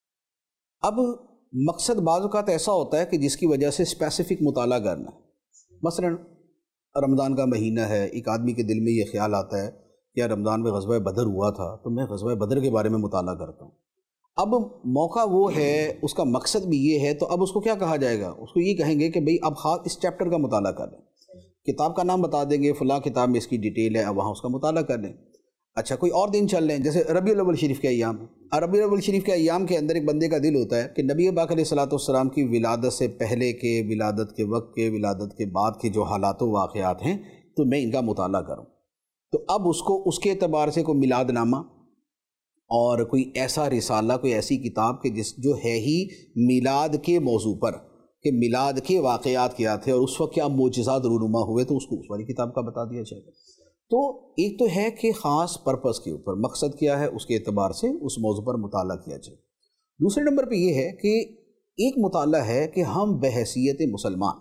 اب مقصد بعض اوقات ایسا ہوتا ہے کہ جس کی وجہ سے اسپیسیفک مطالعہ کرنا ہے۔ مثلا رمضان کا مہینہ ہے، ایک آدمی کے دل میں یہ خیال آتا ہے کہ رمضان میں غزوہ بدر ہوا تھا تو میں غزوہ بدر کے بارے میں مطالعہ کرتا ہوں۔ اب موقع وہ ہے، اس کا مقصد بھی یہ ہے، تو اب اس کو کیا کہا جائے گا؟ اس کو یہ کہیں گے کہ بھئی اب خاص اس چیپٹر کا مطالعہ کر لیں، کتاب کا نام بتا دیں گے، فلاں کتاب میں اس کی ڈیٹیل ہے، اب وہاں اس کا مطالعہ کر لیں۔ اچھا کوئی اور دن چل لیں، جیسے ربیع الاول شریف کے ایام، ربیع الاول شریف کے ایام کے اندر ایک بندے کا دل ہوتا ہے کہ نبی پاک علیہ السلام کی ولادت سے پہلے کے، ولادت کے وقت کے، ولادت کے بعد کے جو حالات و واقعات ہیں تو میں ان کا مطالعہ کروں۔ تو اب اس کو اس کے اعتبار سے کوئی میلاد نامہ اور کوئی ایسا رسالہ، کوئی ایسی کتاب کہ جو ہے ہی میلاد کے موضوع پر، کہ میلاد کے واقعات کیا تھے اور اس وقت کیا معجزات رونما ہوئے، تو اس کو اس والی کتاب کا بتا دیا جائے گا۔ تو ایک تو ہے کہ خاص پرپس کے اوپر مقصد کیا ہے، اس کے اعتبار سے اس موضوع پر مطالعہ کیا جائے۔ دوسرے نمبر پہ یہ ہے کہ ایک مطالعہ ہے کہ ہم بحیثیت مسلمان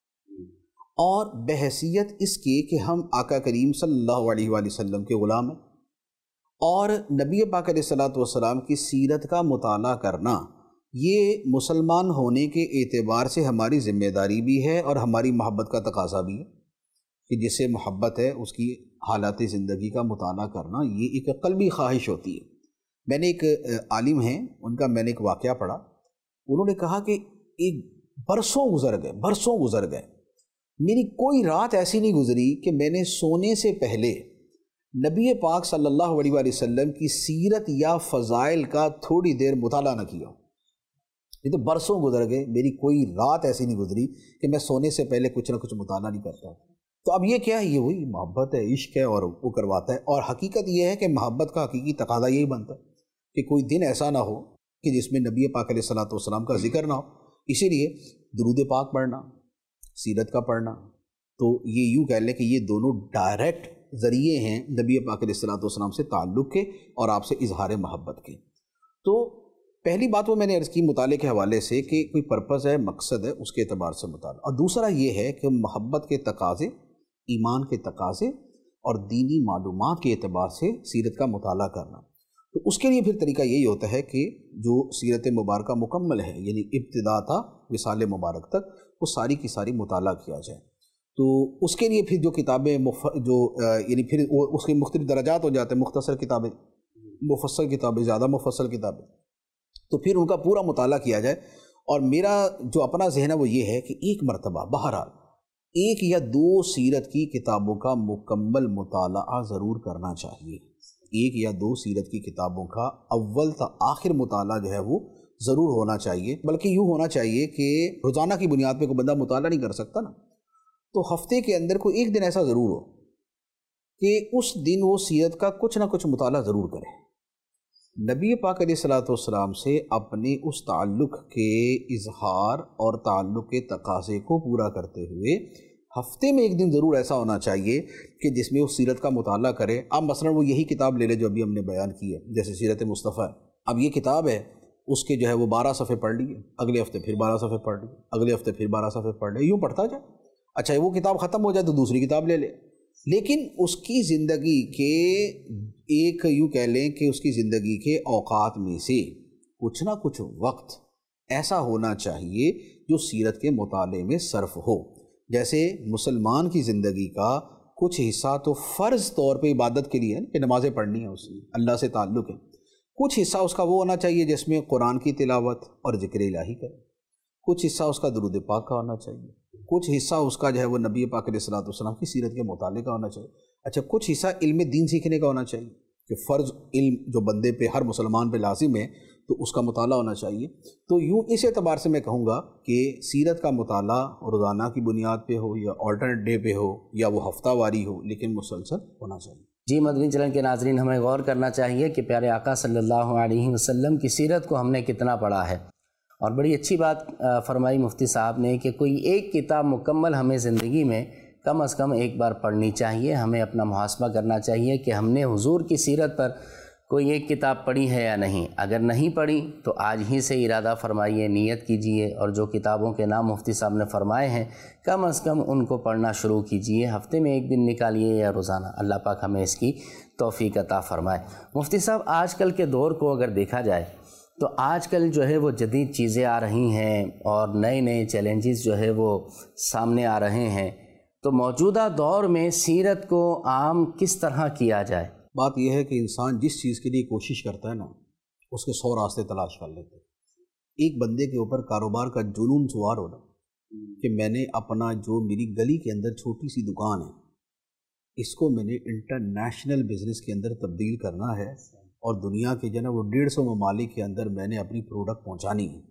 اور بحیثیت اس کے کہ ہم آقا کریم صلی اللہ علیہ وآلہ وسلم کے غلام ہیں، اور نبی پاک علیہ السلام کی سیرت کا مطالعہ کرنا یہ مسلمان ہونے کے اعتبار سے ہماری ذمہ داری بھی ہے اور ہماری محبت کا تقاضا بھی ہے، کہ جس سے محبت ہے اس کی حالات زندگی کا مطالعہ کرنا یہ ایک قلبی خواہش ہوتی ہے۔ میں نے ایک عالم ہیں، ان کا میں نے ایک واقعہ پڑھا، انہوں نے کہا کہ ایک برسوں گزر گئے، میری کوئی رات ایسی نہیں گزری کہ میں نے سونے سے پہلے نبی پاک صلی اللہ علیہ وآلہ وسلم کی سیرت یا فضائل کا تھوڑی دیر مطالعہ نہ کیا۔ یہ تو برسوں گزر گئے، میری کوئی رات ایسی نہیں گزری کہ میں سونے سے پہلے کچھ نہ کچھ مطالعہ نہیں کرتا۔ تو اب یہ کیا ہے؟ یہ وہی محبت ہے، عشق ہے، اور وہ کرواتا ہے۔ اور حقیقت یہ ہے کہ محبت کا حقیقی تقاضا یہی بنتا ہے کہ کوئی دن ایسا نہ ہو کہ جس میں نبی پاک علیہ السلام کا ذکر نہ ہو۔ اسی لیے درود پاک پڑھنا، سیرت کا پڑھنا، تو یہ یوں کہہ لیں کہ یہ دونوں ڈائریکٹ ذریعے ہیں نبی پاک علیہ السلام سے تعلق کے اور آپ سے اظہار محبت کے۔ تو پہلی بات وہ میں نے عرض کی مطالعے کے حوالے سے کہ کوئی پرپس ہے، مقصد ہے، اس کے اعتبار سے مطالعہ۔ اور دوسرا یہ ہے کہ محبت کے تقاضے، ایمان کے تقاضے اور دینی معلومات کے اعتبار سے سیرت کا مطالعہ کرنا۔ تو اس کے لیے پھر طریقہ یہی ہوتا ہے کہ جو سیرت مبارکہ مکمل ہے، یعنی ابتدا تا وصال مبارک تک، وہ ساری کی ساری مطالعہ کیا جائے۔ تو اس کے لیے پھر جو کتابیں یعنی پھر اس کے مختلف درجات ہو جاتے ہیں، مختصر کتابیں، مفصل کتابیں، زیادہ مفصل کتابیں، تو پھر ان کا پورا مطالعہ کیا جائے۔ اور میرا جو اپنا ذہن ہے وہ یہ ہے کہ ایک مرتبہ بہرحال 1 یا 2 سیرت کی کتابوں کا مکمل مطالعہ ضرور کرنا چاہیے۔ 1 یا 2 سیرت کی کتابوں کا اول تا آخر مطالعہ جو ہے وہ ضرور ہونا چاہیے، بلکہ یوں ہونا چاہیے کہ روزانہ کی بنیاد پہ کوئی بندہ مطالعہ نہیں کر سکتا نا، تو ہفتے کے اندر کوئی ایک دن ایسا ضرور ہو کہ اس دن وہ سیرت کا کچھ نہ کچھ مطالعہ ضرور کرے، نبی پاک علیہ السلام سے اپنے اس تعلق کے اظہار اور تعلق کے تقاضے کو پورا کرتے ہوئے ہفتے میں ایک دن ضرور ایسا ہونا چاہیے کہ جس میں وہ سیرت کا مطالعہ کرے۔ اب مثلا وہ یہی کتاب لے لے جو ابھی ہم نے بیان کی ہے، جیسے سیرت مصطفیٰ، اب یہ کتاب ہے، اس کے جو ہے وہ 12 صفحے پڑھ لیے، اگلے ہفتے پھر 12 صفحے پڑھ لیے، اگلے ہفتے پھر 12 صفحے پڑھ لیے، یوں پڑھتا جائے۔ اچھا وہ کتاب ختم ہو جائے تو دوسری کتاب لے لے، لیکن اس کی زندگی کے ایک یوں کہہ لیں کہ اس کی زندگی کے اوقات میں سے کچھ نہ کچھ وقت ایسا ہونا چاہیے جو سیرت کے مطالعے میں صرف ہو۔ جیسے مسلمان کی زندگی کا کچھ حصہ تو فرض طور پہ عبادت کے لیے ہے کہ نمازیں پڑھنی ہیں، اس اللہ سے تعلق ہے، कुछ हिस्सा उसका वो होना चाहिए जिसमें कुरान की तिलावत और ज़िक्र इलाही करे, कुछ हिस्सा उसका दुरूद पाक का होना चाहिए, कुछ हिस्सा उसका जो है वो नबी पाक अलैहिस्सलातु वस्सलाम की सीरत के मुताले का होना चाहिए। अच्छा, कुछ हिस्सा इल्म दीन सीखने का होना चाहिए कि फ़र्ज़ इल्म जो बंदे पे, हर मुसलमान पे लाजिम है, तो उसका मुताला होना चाहिए। तो यूँ इस एतबार से मैं कहूँगा कि सीरत का मुताला रोज़ाना की बुनियाद पे हो या ऑल्टरनेट डे पे हो या वो हफ्तावारी हो, लेकिन मुसलसल होना चाहिए। जी मदनी चैनल के नाज़रीन, हमें गौर करना चाहिए कि प्यारे आका सल्लल्लाहु अलैहि वसल्लम की सीरत को हमने कितना पढ़ा है। और बड़ी अच्छी बात फरमाई मुफ्ती साहब ने कि कोई एक किताब मुकम्मल हमें ज़िंदगी में कम अज़ कम एक बार पढ़नी चाहिए। हमें अपना मुहासबा करना चाहिए कि हमने हुजूर की सीरत पर कोई एक किताब पढ़ी है या नहीं। अगर नहीं पढ़ी तो आज ही से इरादा फरमाइए, नीयत कीजिए, और जो किताबों के नाम मुफ्ती साहब ने फरमाए हैं कम अज़ कम उनको पढ़ना शुरू कीजिए। हफ्ते में एक दिन निकालिए या रोज़ाना। अल्लाह पाक हमें इसकी तौफ़ीक़ अता फरमाए। मुफ्ती साहब, आजकल के दौर को अगर देखा जाए तो आजकल जो है वो जदीद चीज़ें आ रही हैं और नए नए चैलेंजेस जो है वो सामने आ रहे हैं, तो मौजूदा दौर में सीरत को आम किस तरह किया जाए? बात यह है कि इंसान जिस चीज़ के लिए कोशिश करता है ना, उसके 100 रास्ते तलाश कर लेते हैं। एक बंदे के ऊपर कारोबार का जुनून सवार हो रहा कि मैंने अपना जो मेरी गली के अंदर छोटी सी दुकान है, इसको मैंने इंटरनेशनल बिज़नेस के अंदर तब्दील करना है और दुनिया के जो है वो 150 ममालिक के अंदर मैंने अपनी प्रोडक्ट पहुंचानी है।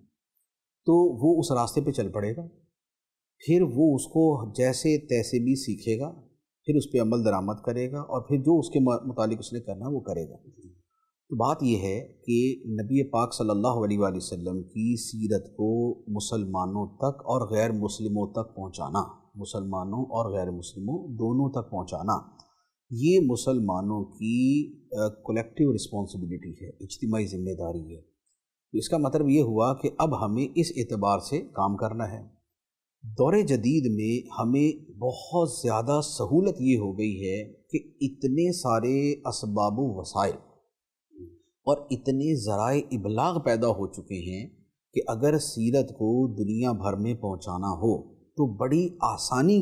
तो वो उस रास्ते पे चल पड़ेगा, फिर वो उसको जैसे तैसे भी सीखेगा, फिर उस पर अमल दरामद करेगा और फिर जो उसके मुतालिक उसने करना वो करेगा। तो बात यह है कि नबी पाक सल्लल्लाहु अलैहि वसल्लम की सीरत को मुसलमानों तक और गैर मुस्लिमों तक पहुँचाना, मुसलमानों और गैर मुस्लिमों दोनों तक पहुँचाना, ये मुसलमानों की कलेक्टिव रिस्पॉन्सिबिलिटी है, इज्तिमाई ज़िम्मेदारी है। तो इसका मतलब ये हुआ कि अब हमें इस एतबार से काम करना है। दौरे जदीद में हमें बहुत ज़्यादा सहूलत ये हो गई है कि इतने सारे असबाब व वसाइल और इतने ज़राए इबलाग पैदा हो चुके हैं कि अगर सीरत को दुनिया भर में पहुंचाना हो तो बड़ी आसानी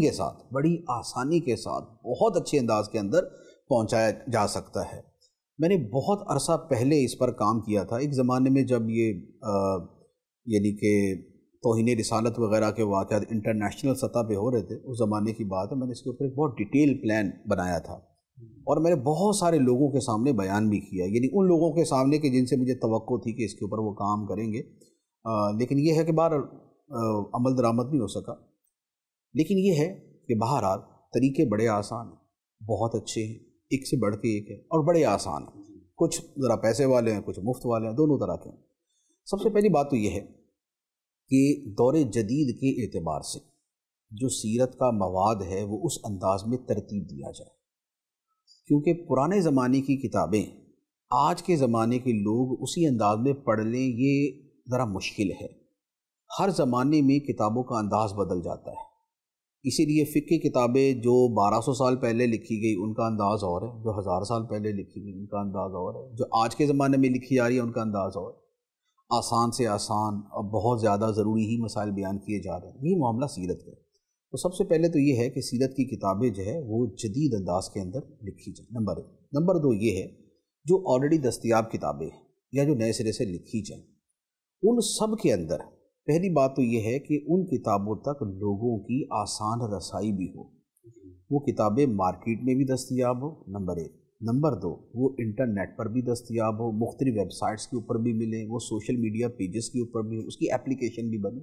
के साथ बहुत अच्छे अंदाज के अंदर पहुंचाया जा सकता है। मैंने बहुत अरसा पहले इस पर काम किया था। एक ज़माने में जब ये यानी कि तौहीन रिसालत वगैरह के वाक़यात इंटरनेशनल सतह पे हो रहे थे, उस ज़माने की बात है, मैंने इसके ऊपर एक बहुत डिटेल प्लान बनाया था और मैंने बहुत सारे लोगों के सामने बयान भी किया, यानी उन लोगों के सामने कि जिनसे मुझे तवक्को थी कि इसके ऊपर वो काम करेंगे, लेकिन ये है कि बाहर अमल दरामद नहीं हो सका। लेकिन ये है कि बहरहाल तरीके बड़े आसान हैं, बहुत अच्छे हैं, एक से बढ़ के एक है और बड़े आसान हैं। कुछ ज़रा पैसे वाले हैं, कुछ मुफ्त वाले हैं, दोनों तरह के हैं। सबसे पहली बात तो ये है कि दौरे जदीद के एतबार से जो सीरत का मवाद है वो उस अंदाज में तरतीब दिया जाए, क्योंकि पुराने ज़माने की किताबें आज के ज़माने के लोग उसी अंदाज में पढ़ लें, ये ज़रा मुश्किल है। हर ज़माने में किताबों का अंदाज़ बदल जाता है, इसीलिए फ़िक़्ह की किताबें जो 1200 साल पहले लिखी गई उनका अंदाज़ और है, जो 1000 साल पहले लिखी गई उनका अंदाज़ और है, जो आज के ज़माने में लिखी जा रही है उनका अंदाज़ और है। आसान से आसान और बहुत ज़्यादा ज़रूरी ही मसाइल बयान किए जा रहे हैं। ये मामला सीरत का है। तो सबसे पहले तो ये है कि सीरत की किताबें जो है वो जदीद अंदाज के अंदर लिखी जाए, नंबर 1। नंबर 2 ये है जो ऑलरेडी दस्तयाब किताबें हैं या जो नए सिरे से लिखी जाएँ, उन सब के अंदर पहली बात तो ये है कि उन किताबों तक लोगों की आसान रसाई भी हो, वो किताबें मार्केट में भी दस्तयाब हो, नंबर 1। नंबर 2 वो इंटरनेट पर भी दस्तयाब हो, मुख्तलिफ वेबसाइट्स के ऊपर भी मिले, वो सोशल मीडिया पेजेस के ऊपर भी, उसकी एप्लीकेशन भी बने।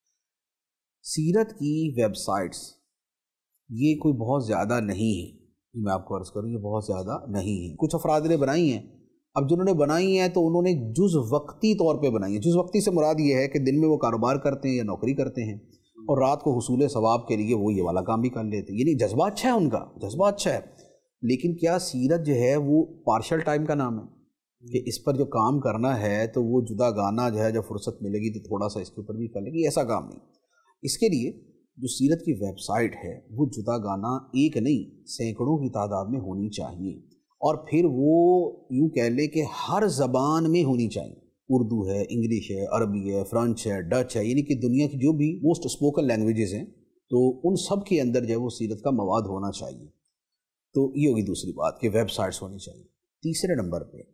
सीरत की वेबसाइट्स ये कोई बहुत ज़्यादा नहीं है, मैं आपको अर्ज़ करूँ, ये बहुत ज़्यादा नहीं है। कुछ अफराद ने बनाई हैं, अब जिन्होंने बनाई हैं तो उन्होंने जुज़ वक्ती तौर पे बनाई है। जुज़ वक्ती से मुराद ये है कि दिन में वो कारोबार करते हैं या नौकरी करते हैं और रात को हुसूल सवाब के लिए वो ये वाला काम भी कर लेते हैं, यानी जज्बा अच्छा है, उनका जज्बा अच्छा है। लेकिन क्या सीरत जो है वो पार्शल टाइम का नाम है कि इस पर जो काम करना है तो वो जुदा गाना जो है, जब फुर्सत मिलेगी तो थोड़ा सा इसके ऊपर भी कर लेंगे, ऐसा काम नहीं। इसके लिए जो सीरत की वेबसाइट है वो जुदा गाना एक नहीं सैकड़ों की तादाद में होनी चाहिए, और फिर वो यूँ कह ले कि हर ज़बान में होनी चाहिए। उर्दू है, इंग्लिश है, अरबी है, फ्रेंच है, डच है, यानी कि दुनिया की जो भी मोस्ट स्पोकन लैंग्वेजेस हैं तो उन सब के अंदर जो है वो सीरत का मवाद होना चाहिए। तो ये होगी दूसरी बात कि वेबसाइट्स होनी चाहिए। तीसरे नंबर पे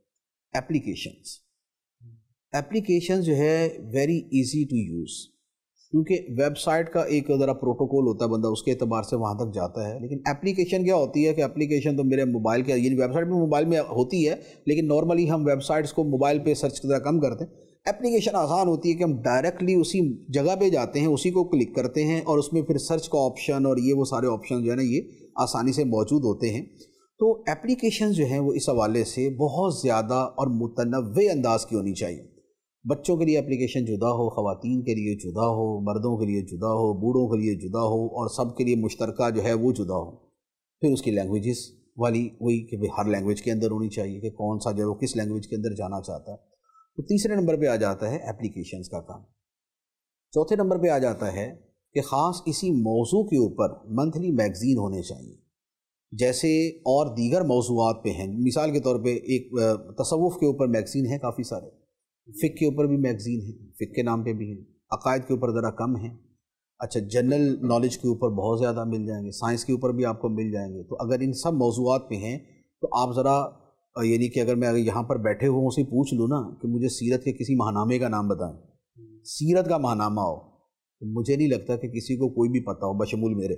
ایپلیکیشنز جو ہے ویری ایزی ٹو یوز، کیونکہ ویب سائٹ کا ایک ذرا پروٹوکول ہوتا ہے، بندہ اس کے اعتبار سے وہاں تک جاتا ہے. لیکن ایپلیکیشن کیا ہوتی ہے کہ ایپلیکیشن تو میرے موبائل کے، یعنی ویب سائٹ بھی موبائل میں ہوتی ہے، لیکن نارملی ہم ویب سائٹس کو موبائل پہ سرچ ذرا کم کرتے ہیں. ایپلیکیشن آسان ہوتی ہے کہ ہم ڈائریکٹلی اسی جگہ پہ جاتے ہیں، اسی کو کلک کرتے ہیں، اور اس میں پھر سرچ کا آپشن اور یہ وہ سارے آپشن جو ہے نا یہ آسانی سے موجود ہوتے ہیں. تو ایپلیکیشن جو ہیں وہ اس حوالے سے بہت زیادہ اور متنوع انداز کی ہونی چاہیے. بچوں کے لیے ایپلیکیشن جدا ہو، خواتین کے لیے جدا ہو، مردوں کے لیے جدا ہو، بوڑھوں کے لیے جدا ہو، اور سب کے لیے مشترکہ جو ہے وہ جدا ہو. پھر اس کی لینگویجز والی وہی کہ ہر لینگویج کے اندر ہونی چاہیے کہ کون سا جو ہے وہ کس لینگویج کے اندر جانا چاہتا ہے. تو تیسرے نمبر پہ آ جاتا ہے ایپلیکیشنز کا کام. چوتھے نمبر پہ آ جاتا ہے کہ خاص اسی موضوع کے اوپر منتھلی میگزین ہونے چاہیے، جیسے اور دیگر موضوعات پہ ہیں. مثال کے طور پہ ایک تصوف کے اوپر میگزین ہیں کافی سارے، فقہ کے اوپر بھی میگزین ہیں، فقہ کے نام پہ بھی ہیں، عقائد کے اوپر ذرا کم ہیں. اچھا جنرل نالج کے اوپر بہت زیادہ مل جائیں گے، سائنس کے اوپر بھی آپ کو مل جائیں گے. تو اگر ان سب موضوعات پہ ہیں تو آپ ذرا یعنی کہ اگر میں یہاں پر بیٹھے ہوں اسے پوچھ لوں نا کہ مجھے سیرت کے کسی ماہنامے کا نام بتائیں، سیرت کا ماہنامہ ہو، تو مجھے نہیں لگتا کہ کسی کو کوئی بھی پتہ ہو بشمول میرے.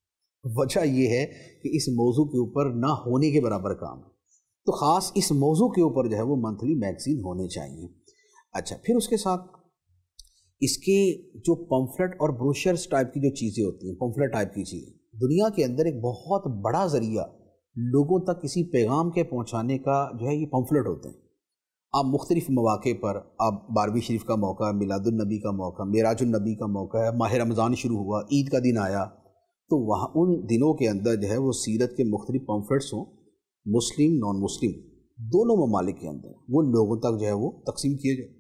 وجہ یہ ہے کہ اس موضوع کے اوپر نہ ہونے کے برابر کام ہے. تو خاص اس موضوع کے اوپر جو ہے وہ منتھلی میگزین ہونے چاہیے. اچھا پھر اس کے ساتھ اس کے جو پمفلٹ اور بروشرز ٹائپ کی جو چیزیں ہوتی ہیں، پمفلٹ ٹائپ کی چیزیں دنیا کے اندر ایک بہت بڑا ذریعہ لوگوں تک کسی پیغام کے پہنچانے کا جو ہے یہ پمفلٹ ہوتے ہیں. آپ مختلف مواقع پر، آپ 12ویں شریف کا موقع، میلاد النبی کا موقع، معراج النبی کا موقع ہے، ماہ رمضان شروع ہوا، عید کا دن آیا، تو وہاں ان دنوں کے اندر جو ہے وہ سیرت کے مختلف پمفلٹس ہوں، مسلم نان مسلم دونوں ممالک کے اندر وہ لوگوں تک جو ہے وہ تقسیم کیے جائے.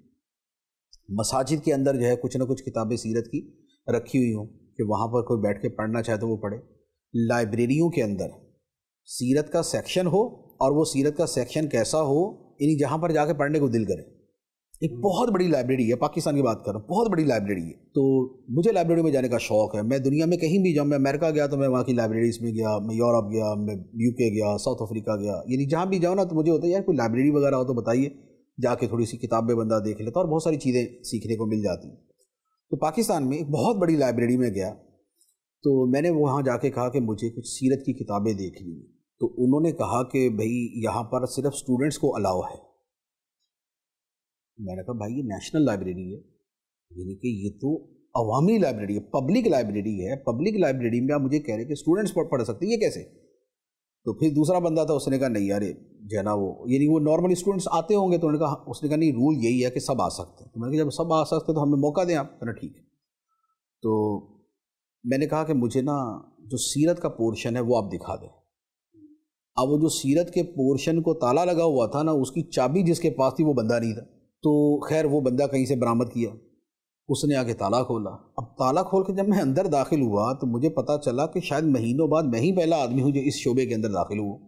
مساجد کے اندر جو ہے کچھ نہ کچھ کتابیں سیرت کی رکھی ہوئی ہوں کہ وہاں پر کوئی بیٹھ کے پڑھنا چاہے تو وہ پڑھے. لائبریریوں کے اندر سیرت کا سیکشن ہو، اور وہ سیرت کا سیکشن کیسا ہو، یعنی جہاں پر جا کے پڑھنے کو دل کرے. ایک بہت بڑی لائبریری ہے، پاکستان کی بات کر رہا ہوں، بہت بڑی لائبریری ہے. تو مجھے لائبریری میں جانے کا شوق ہے. میں دنیا میں کہیں بھی جاؤں، میں امریکہ گیا تو میں وہاں کی لائبریریز میں گیا، میں یورپ گیا، میں UK گیا، ساؤتھ افریقہ گیا، یعنی جہاں بھی جاؤں نا تو مجھے ہوتا ہے یار کوئی لائبریری وغیرہ ہو تو بتائیے، جا کے تھوڑی سی کتابیں بندہ دیکھ لیتا اور بہت ساری چیزیں سیکھنے کو مل جاتی. تو پاکستان میں ایک بہت بڑی لائبریری میں گیا تو میں نے وہاں جا کے کہا کہ مجھے کچھ سیرت کی کتابیں دیکھ لی. تو انہوں نے کہا کہ بھائی یہاں پر صرف اسٹوڈنٹس کو الاؤ ہے. میں نے کہا بھائی یہ نیشنل لائبریری ہے، یعنی کہ یہ تو عوامی لائبریری ہے، پبلک لائبریری ہے. پبلک لائبریری میں آپ مجھے کہہ رہے کہ اسٹوڈنٹس پڑھ سکتے ہیں، یہ کیسے؟ تو پھر دوسرا بندہ تھا، اس نے کہا نہیں یار جو ہے نا وہ یعنی وہ نارملی اسٹوڈنٹس آتے ہوں گے. تو انہوں نے کہا، اس نے کہا نہیں رول یہی ہے کہ سب آ سکتے ہیں. تو میں نے کہا جب سب آ سکتے تو ہمیں موقع دیں آپ. کہنا ٹھیک ہے. تو میں نے کہا کہ مجھے نا جو سیرت کا پورشن ہے وہ آپ دکھا دیں. اب وہ جو سیرت کے پورشن کو تالا لگا ہوا تھا نا، اس کی چابی جس کے پاس تھی وہ بندہ نہیں تھا. تو خیر وہ بندہ کہیں سے برآمد کیا، اس نے آ کے تالا کھولا. اب تالا کھول کے جب میں اندر داخل ہوا تو مجھے پتا چلا کہ شاید مہینوں بعد میں ہی پہلا آدمی ہوں جو اس شعبے کے اندر داخل ہوا.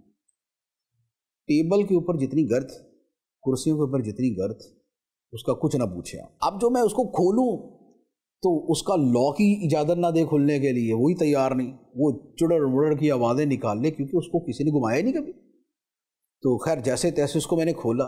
ٹیبل کے اوپر جتنی گرد، کرسیوں کے اوپر جتنی گرد، اس کا کچھ نہ پوچھے. اب جو میں اس کو کھولوں تو اس کا لاک ہی اجازت نہ دے کھلنے کے لیے، وہی تیار نہیں، وہ چڑڑ وڑڑ کی آوازیں نکال لے کیونکہ اس کو کسی نے گھمایا ہی نہیں کبھی. تو خیر جیسے تیسے اس کو میں نے کھولا.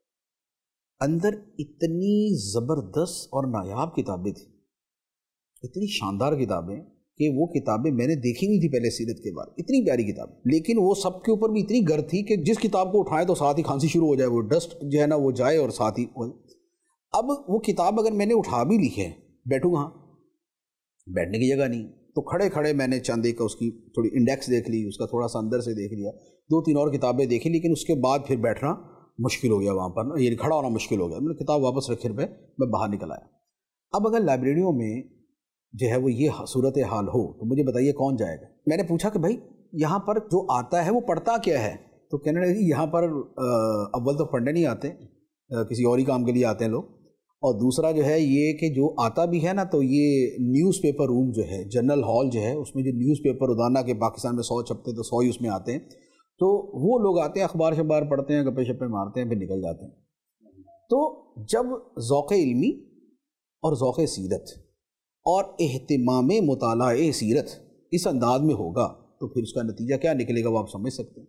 اندر اتنی زبردست اور نایاب کتابیں تھیں، اتنی شاندار کتابیں کہ وہ کتابیں میں نے دیکھی نہیں تھی پہلے سیرت کے بعد. اتنی پیاری کتابیں، لیکن وہ سب کے اوپر بھی اتنی گرد تھی کہ جس کتاب کو اٹھائے تو ساتھ ہی کھانسی شروع ہو جائے، وہ ڈسٹ جو ہے نا وہ جائے اور ساتھ ہی. اب وہ کتاب اگر میں نے اٹھا بھی لی ہے، بیٹھوں کہاں؟ بیٹھنے کی جگہ نہیں. تو کھڑے کھڑے میں نے چند ایک اس کی تھوڑی انڈیکس دیکھ لی، اس کا تھوڑا سا اندر سے دیکھ لیا، 2-3 اور کتابیں دیکھی، لیکن اس کے بعد پھر بیٹھنا مشکل ہو گیا وہاں پر نا، یعنی کھڑا ہونا مشکل ہو گیا. میں نے کتاب واپس رکھے پہ میں باہر نکل آیا. اب اگر لائبریریوں میں جو ہے وہ یہ صورت حال ہو تو مجھے بتائیے کون جائے گا؟ میں نے پوچھا کہ بھائی یہاں پر جو آتا ہے وہ پڑھتا کیا ہے؟ تو کہنے لگے یہاں پر اول تو پڑھنے نہیں آتے، کسی اور ہی کام کے لیے آتے ہیں لوگ، اور دوسرا جو ہے یہ کہ جو آتا بھی ہے نا تو یہ نیوز پیپر روم جو ہے، جنرل ہال جو ہے، اس میں جو نیوز پیپر روزانہ کے پاکستان میں 100 چھپتے تو 100 ہی اس میں آتے ہیں. تو وہ لوگ آتے ہیں، اخبار شبار پڑھتے ہیں، گپے شپے مارتے ہیں، پھر نکل جاتے ہیں. تو جب ذوق علمی اور ذوق سیرت اور اہتمام مطالعہ سیرت اس انداز میں ہوگا تو پھر اس کا نتیجہ کیا نکلے گا وہ آپ سمجھ سکتے ہیں.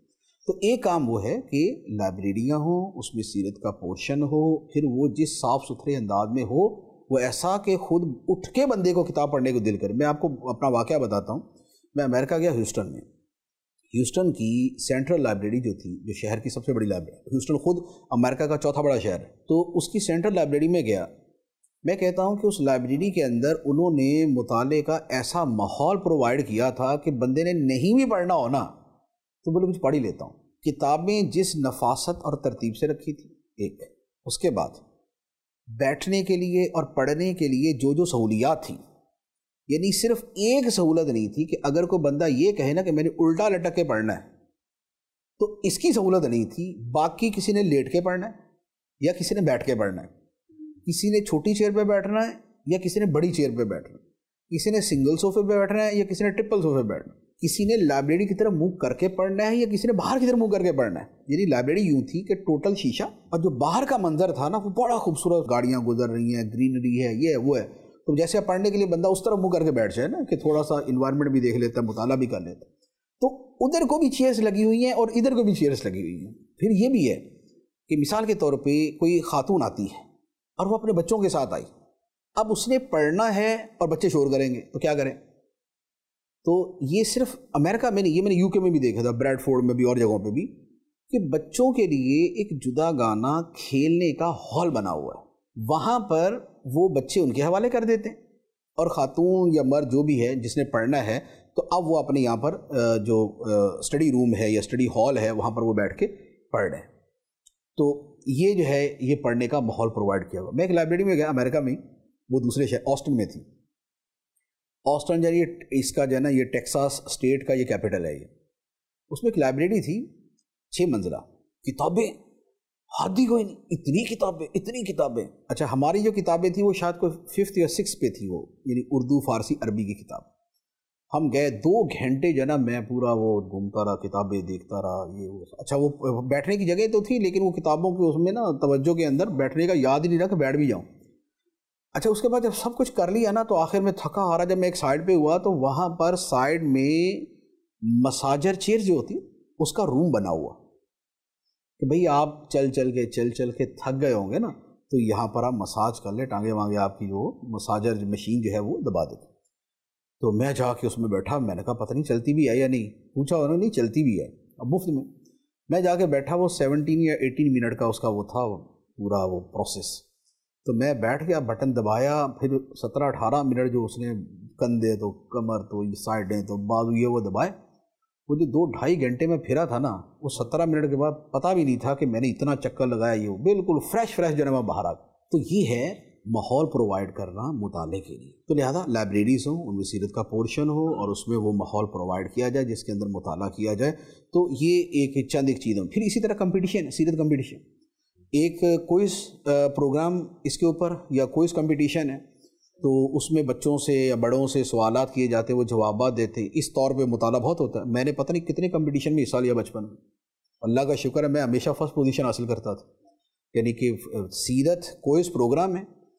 تو ایک کام وہ ہے کہ لائبریریاں ہوں، اس میں سیرت کا پورشن ہو، پھر وہ جس صاف ستھرے انداز میں ہو، وہ ایسا کہ خود اٹھ کے بندے کو کتاب پڑھنے کو دل کرے۔ میں آپ کو اپنا واقعہ بتاتا ہوں۔ میں امریکہ گیا، ہیوسٹن میں۔ ہیوسٹن کی سینٹرل لائبریری جو تھی، جو شہر کی سب سے بڑی لائبریری، ہیوسٹن خود امریکہ کا چوتھا بڑا شہر ہے، تو اس کی سینٹرل لائبریری میں گیا۔ میں کہتا ہوں کہ اس لائبریری کے اندر انہوں نے مطالعے کا ایسا ماحول پرووائڈ کیا تھا کہ بندے نے نہیں بھی پڑھنا ہو نا تو بولے کچھ پڑھ ہی لیتا ہوں۔ کتابیں جس نفاست اور ترتیب سے رکھی تھی ایک، اس کے بعد بیٹھنے کے لیے اور پڑھنے کے لیے جو سہولیات تھیں، یعنی صرف ایک سہولت نہیں تھی کہ اگر کوئی بندہ یہ کہے نا کہ میں نے الٹا لٹک کے پڑھنا ہے تو اس کی سہولت نہیں تھی، باقی کسی نے لیٹ کے پڑھنا ہے یا کسی نے بیٹھ کے پڑھنا ہے، کسی نے چھوٹی چیئر پہ بیٹھنا ہے یا کسی نے بڑی چیئر پہ بیٹھنا ہے، کسی نے سنگل صوفے پہ بیٹھنا ہے یا کسی نے ٹرپل صوفے پہ بیٹھنا ہے، کسی نے لائبریری کی طرف منہ کر کے پڑھنا ہے یا کسی نے باہر کی طرف منہ کر کے پڑھنا ہے۔ یعنی لائبریری یوں تھی کہ ٹوٹل شیشہ، اور جو باہر کا منظر تھا نا وہ بڑا خوبصورت، گاڑیاں گزر رہی ہیں، گرینری ہے، یہ ہے وہ ہے، تو جیسے پڑھنے کے لیے بندہ اس طرف منہ کر کے بیٹھ جائے نا کہ تھوڑا سا انوائرمنٹ بھی دیکھ لیتا ہے، مطالعہ بھی کر لیتا ہے، تو ادھر کو بھی چیئرس لگی ہوئی ہیں اور ادھر کو بھی چیئرس لگی ہوئی ہیں۔ پھر یہ بھی ہے کہ مثال کے طور پہ کوئی خاتون آتی ہے اور وہ اپنے بچوں کے ساتھ آئی، اب اس نے پڑھنا ہے اور بچے شور کریں گے تو کیا کریں؟ تو یہ صرف امریکہ میں نہیں، یہ میں نے UK میں بھی دیکھا تھا، بریڈ فورڈ میں بھی اور جگہوں پہ بھی، کہ بچوں کے لیے ایک جدا گانا کھیلنے کا ہال بنا ہوا ہے، وہاں پر وہ بچے ان کے حوالے کر دیتے ہیں، اور خاتون یا مرد جو بھی ہے جس نے پڑھنا ہے تو اب وہ اپنے یہاں پر جو اسٹڈی روم ہے یا اسٹڈی ہال ہے وہاں پر وہ بیٹھ کے پڑھ رہے ہیں۔ تو یہ جو ہے یہ پڑھنے کا ماحول پرووائڈ کیا ہوا۔ میں ایک لائبریری میں گیا امریکہ میں، وہ دوسرے شہر آسٹن میں تھی۔ آسٹن جو ہے یہ اس کا جو ہے نا یہ ٹیکساس اسٹیٹ کا یہ کیپٹل ہے، یہ اس میں ایک لائبریری تھی 6 منزلہ، کتابیں حد ہی کوئی نہیں، اتنی کتابیں۔ اچھا ہماری جو کتابیں تھیں وہ شاید کوئی 5th یا 6th پہ تھی، وہ یعنی اردو، فارسی، عربی کی کتاب۔ ہم گئے 2 گھنٹے جو ہے نا میں پورا وہ گھومتا رہا، کتابیں دیکھتا رہا، یہ وہ۔ اچھا وہ بیٹھنے کی جگہ تو تھی لیکن وہ کتابوں کے اس میں نا توجہ کے اندر بیٹھنے کا یاد ہی نہیں رہا کہ بیٹھ بھی جاؤں۔ اچھا اس کے بعد جب سب کچھ کر لیا نا تو آخر میں تھکا ہارا جب میں ایک سائڈ پہ ہوا تو وہاں پر سائڈ میں مساجر چیئر جو ہوتی اس کا روم بنا ہوا کہ بھئی آپ چل چل کے تھک گئے ہوں گے نا تو یہاں پر آپ مساج کر لیں، ٹانگیں وانگیں آپ کی جو مساجر مشین جو ہے وہ دبا دیتے۔ تو میں جا کے اس میں بیٹھا، میں نے کہا پتہ نہیں چلتی بھی ہے یا نہیں، پوچھا انہوں نے، نہیں چلتی بھی ہے، اب مفت میں۔ میں جا کے بیٹھا، وہ 17 یا 18 منٹ کا اس کا وہ تھا پورا وہ پروسیس۔ تو میں بیٹھ گیا، بٹن دبایا، پھر 17-18 منٹ جو اس نے کندھے تو کمر تو یہ سائڈیں تو بازو یہ وہ دبائے، وہ جو 2-2.5 گھنٹے میں پھرا تھا نا وہ 17 منٹ کے بعد پتہ بھی نہیں تھا کہ میں نے اتنا چکر لگایا، یہ بالکل فریش جو ہے میں باہر آ گیا۔ تو یہ ہے ماحول پرووائڈ کرنا مطالعے کے لیے، تو لہذا لائبریریز ہوں، ان میں سیرت کا پورشن ہو اور اس میں وہ ماحول پرووائڈ کیا جائے جس کے اندر مطالعہ کیا جائے، تو یہ ایک چند چیز ہے۔ پھر اسی طرح کمپٹیشن، سیرت کمپٹیشن، ایک کوئز پروگرام اس کے اوپر یا کوئز کمپٹیشن ہے، تو اس میں بچوں سے یا بڑوں سے سوالات کیے جاتے، وہ جوابات دیتے، اس طور پہ مطالعہ بہت ہوتا ہے۔ میں نے پتہ نہیں کتنے کمپٹیشن میں حصہ لیا بچپن میں، اللہ کا شکر ہے میں ہمیشہ فرسٹ پوزیشن حاصل کرتا تھا، یعنی کہ سیرت کوئز پروگرام ہے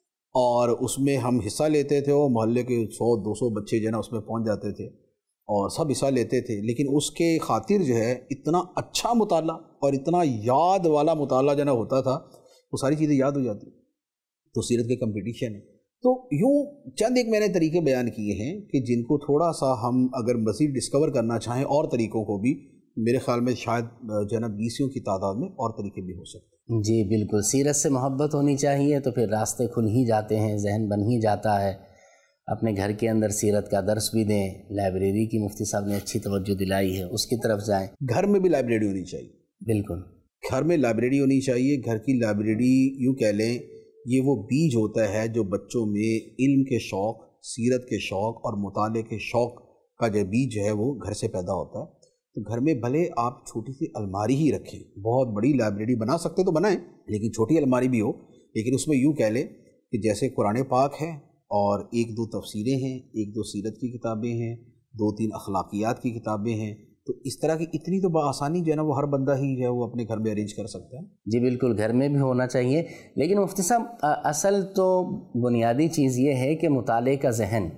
اور اس میں ہم حصہ لیتے تھے، اور محلے کے 100-200 بچے جو ہے نا اس میں پہنچ جاتے تھے اور سب حصہ لیتے تھے، لیکن اس کے خاطر جو ہے اتنا اچھا مطالعہ اور اتنا یاد والا مطالعہ جو ہے نا ہوتا تھا، وہ ساری چیزیں یاد ہو جاتی۔ تو سیرت کے کمپٹیشن ہے، تو یوں چند ایک میں نے طریقے بیان کیے ہیں کہ جن کو تھوڑا سا ہم اگر مزید ڈسکور کرنا چاہیں اور طریقوں کو بھی، میرے خیال میں شاید جو ہے نا 20 کی تعداد میں اور طریقے بھی ہو سکتے ہیں۔ جی بالکل، سیرت سے محبت ہونی چاہیے تو پھر راستے کھل ہی جاتے ہیں، ذہن بن ہی جاتا ہے۔ اپنے گھر کے اندر سیرت کا درس بھی دیں، لائبریری کی مفتی صاحب نے اچھی توجہ دلائی ہے، اس کی طرف جائیں۔ گھر میں بھی لائبریری ہونی چاہیے، بالکل گھر میں لائبریری ہونی چاہیے۔ گھر کی لائبریری یوں کہہ لیں یہ وہ بیج ہوتا ہے جو بچوں میں علم کے شوق، سیرت کے شوق اور مطالعے کے شوق کا جو بیج جو ہے وہ گھر سے پیدا ہوتا ہے۔ تو گھر میں بھلے آپ چھوٹی سی الماری ہی رکھیں، بہت بڑی لائبریری بنا سکتے تو بنائیں، لیکن چھوٹی الماری بھی ہو، لیکن اس میں یوں کہہ لیں کہ جیسے قرآن پاک ہے اور 1-2 تفسیریں ہیں، 1-2 سیرت کی کتابیں ہیں، 2-3 اخلاقیات کی کتابیں ہیں، تو اس طرح کی اتنی تو بآسانی جو ہے نا وہ ہر بندہ ہی جو ہے وہ اپنے گھر میں ارینج کر سکتا ہے۔ جی بالکل، گھر میں بھی ہونا چاہیے، لیکن مفتی صاحب اصل تو بنیادی چیز یہ ہے کہ مطالعے کا ذہن۔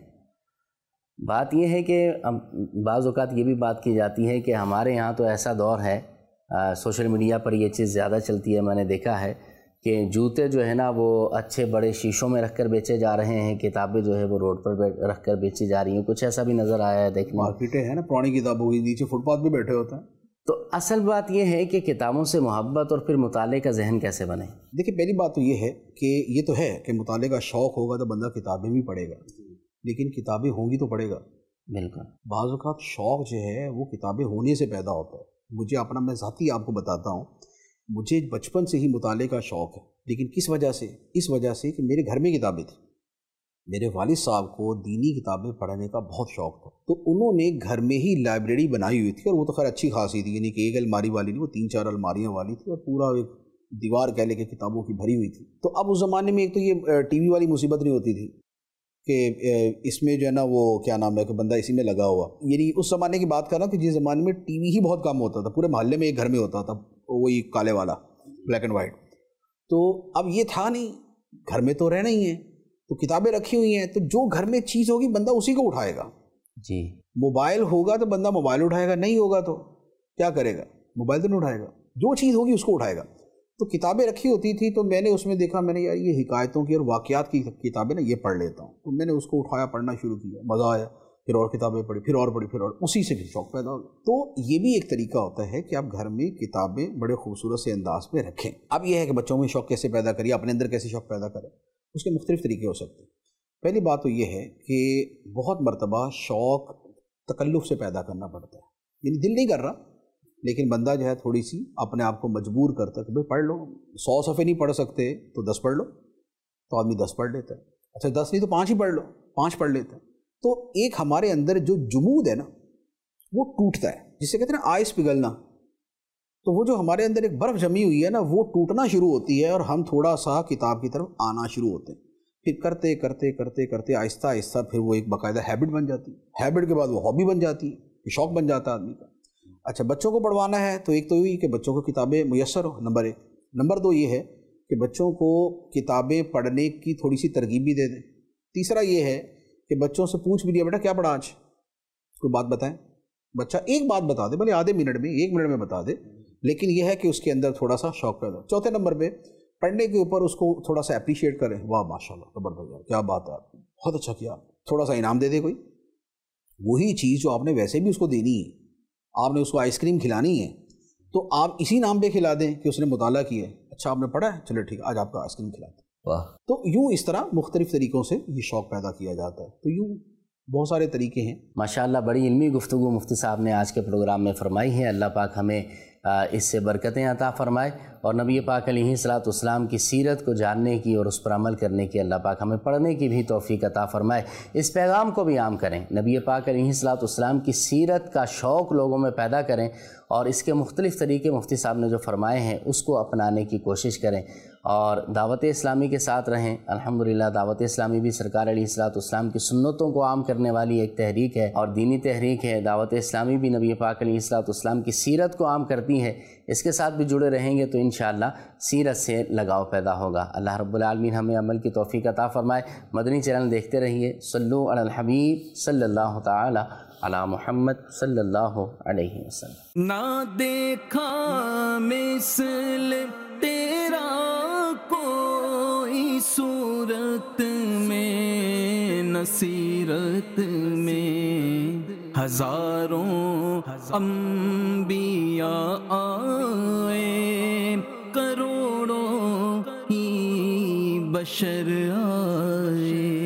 بات یہ ہے کہ بعض اوقات یہ بھی بات کی جاتی ہے کہ ہمارے یہاں تو ایسا دور ہے سوشل میڈیا پر یہ چیز زیادہ چلتی ہے، میں نے دیکھا ہے کہ جوتے جو ہے نا وہ اچھے بڑے شیشوں میں رکھ کر بیچے جا رہے ہیں، کتابیں جو ہے وہ روڈ پر رکھ کر بیچی جا رہی ہیں، کچھ ایسا بھی نظر آیا ہے دیکھنے میں۔ مارکیٹیں ہیں نا پرانی کتابوں کی، نیچے فٹ پاتھ پہ بیٹھے ہوتے ہیں۔ تو اصل بات یہ ہے کہ کتابوں سے محبت اور پھر مطالعے کا ذہن کیسے بنے؟ دیکھیں پہلی بات تو یہ ہے کہ یہ تو ہے کہ مطالعے کا شوق ہوگا تو بندہ کتابیں بھی پڑھے گا، لیکن کتابیں ہوں گی تو پڑھے گا۔ بالکل۔ بعض اوقات شوق جو ہے وہ کتابیں ہونے سے پیدا ہوتا ہے۔ مجھے اپنا میں ذاتی آپ کو بتاتا ہوں، مجھے بچپن سے ہی مطالعے کا شوق ہے، لیکن کس وجہ سے؟ اس وجہ سے کہ میرے گھر میں کتابیں تھیں۔ میرے والد صاحب کو دینی کتابیں پڑھنے کا بہت شوق تھا، تو انہوں نے گھر میں ہی لائبریری بنائی ہوئی تھی، اور وہ تو خیر اچھی خاصی تھی، یعنی کہ ایک الماری والی نہیں، وہ 3-4 الماریاں والی تھی، اور پورا ایک دیوار کہہ لے کے کتابوں کی بھری ہوئی تھی۔ تو اب اس زمانے میں ایک تو یہ ٹی وی والی مصیبت نہیں ہوتی تھی کہ اس میں جو ہے نا وہ کیا نام ہے کہ بندہ اسی میں لگا ہوا، یعنی اس زمانے کی بات کر رہا ہوں کہ جس زمانے میں ٹی وی ہی بہت کم ہوتا تھا، پورے محلے میں ایک گھر میں ہوتا تھا، وہی کالے والا بلیک اینڈ وائٹ۔ تو اب یہ تھا نہیں، گھر میں تو رہنا ہی ہے، تو کتابیں رکھی ہوئی ہیں، تو جو گھر میں چیز ہوگی بندہ اسی کو اٹھائے گا۔ جی، موبائل ہوگا تو بندہ موبائل اٹھائے گا، نہیں ہوگا تو کیا کرے گا؟ موبائل تو نہیں اٹھائے گا، جو چیز ہوگی اس کو اٹھائے گا۔ تو کتابیں رکھی ہوتی تھی، تو میں نے اس میں دیکھا، میں نے یار یہ حکایتوں کی اور واقعات کی کتابیں نا یہ پڑھ لیتا ہوں، تو میں نے اس کو اٹھایا، پڑھنا شروع کیا، مزہ آیا، پھر اور کتابیں پڑھی، پھر اور پڑھی، پھر اور، اسی سے پھر شوق پیدا ہو گیا۔ تو یہ بھی ایک طریقہ ہوتا ہے کہ آپ گھر میں کتابیں بڑے خوبصورت سے انداز میں رکھیں۔ اب یہ ہے کہ بچوں میں شوق کیسے پیدا کریے، اپنے اندر کیسے شوق پیدا کریں، اس کے مختلف طریقے ہو سکتے ہیں۔ پہلی بات تو یہ ہے کہ بہت مرتبہ شوق تکلف سے پیدا کرنا پڑتا ہے، یعنی دل نہیں کر رہا، لیکن بندہ جو ہے تھوڑی سی اپنے آپ کو مجبور کرتا ہے کہ بھائی پڑھ لو، 100 صفحے نہیں پڑھ سکتے تو 10 پڑھ لو، تو آدمی 10 پڑھ لیتا ہے، اچھا 10 نہیں تو 5 ہی پڑھ لو، 5 پڑھ لیتا ہے۔ تو ایک ہمارے اندر جو جمود ہے نا وہ ٹوٹتا ہے، جس سے کہتے ہیں نا آئس پگھلنا، تو وہ جو ہمارے اندر ایک برف جمی ہوئی ہے نا وہ ٹوٹنا شروع ہوتی ہے، اور ہم تھوڑا سا کتاب کی طرف آنا شروع ہوتے ہیں، پھر کرتے کرتے کرتے کرتے آہستہ آہستہ پھر وہ ایک باقاعدہ ہیبٹ بن جاتی ہے، ہیبٹ کے بعد وہ ہابی بن جاتی ہے، شوق بن جاتا ہے آدمی کا۔ اچھا بچوں کو پڑھوانا ہے تو ایک تو یہ کہ بچوں کو کتابیں میسر ہو، نمبر 1۔ نمبر 2 یہ ہے کہ بچوں کو کتابیں پڑھنے کی تھوڑی سی ترغیب بھی دے دیں۔ تیسرا یہ ہے کہ بچوں سے پوچھ بھی لیا، بیٹا کیا پڑھا آج، کوئی بات بتائیں، بچہ ایک بات بتا دے، بھلے آدھے منٹ میں 1 منٹ میں بتا دے، لیکن یہ ہے کہ اس کے اندر تھوڑا سا شوق پیدا ہو۔ چوتھے نمبر پہ پڑھنے کے اوپر اس کو تھوڑا سا اپریشیٹ کریں، واہ ماشاءاللہ زبردست، کیا بات ہے، بہت اچھا کیا، تھوڑا سا انعام دے دے کوئی، وہی چیز جو آپ نے ویسے بھی اس کو دینی ہے، آپ نے اس کو آئس کریم کھلانی ہے تو آپ اسی نام پہ کھلا دیں کہ اس نے مطالعہ کیا ہے، اچھا آپ نے پڑھا ہے، چلو ٹھیک ہے آج آپ کا آئس کریم کھلاتے ہیں۔ واہ۔ تو یوں اس طرح مختلف طریقوں سے یہ شوق پیدا کیا جاتا ہے، تو یوں بہت سارے طریقے ہیں۔ ماشاءاللہ بڑی علمی گفتگو مفتی صاحب نے آج کے پروگرام میں فرمائی ہے، اللہ پاک ہمیں اس سے برکتیں عطا فرمائے، اور نبی پاک علیہ الصلوۃ والسلام کی سیرت کو جاننے کی اور اس پر عمل کرنے کی اللہ پاک ہمیں پڑھنے کی بھی توفیق عطا فرمائے۔ اس پیغام کو بھی عام کریں، نبی پاک علیہ الصلوۃ والسلام کی سیرت کا شوق لوگوں میں پیدا کریں، اور اس کے مختلف طریقے مفتی صاحب نے جو فرمائے ہیں اس کو اپنانے کی کوشش کریں، اور دعوت اسلامی کے ساتھ رہیں۔ الحمدللہ دعوت اسلامی بھی سرکار علیہ الصلوۃ والسلام کی سنتوں کو عام کرنے والی ایک تحریک ہے اور دینی تحریک ہے۔ دعوت اسلامی بھی نبی پاک علیہ الصلوۃ والسلام کی سیرت کو عام کرتی ہے، اس کے ساتھ بھی جڑے رہیں گے تو انشاءاللہ سیرت سے لگاؤ پیدا ہوگا۔ اللہ رب العالمین ہمیں عمل کی توفیق عطا فرمائے۔ مدنی چینل دیکھتے رہیے، صلو علی الحبیب صلی اللہ تعالی علی محمد صلی اللہ علیہ وسلم۔ نہ دیکھا مثل تیرا کوئی صورت میں، نہ سیرت میں ہزاروں انبیاء آئے، کروڑوں ہی بشر آئے۔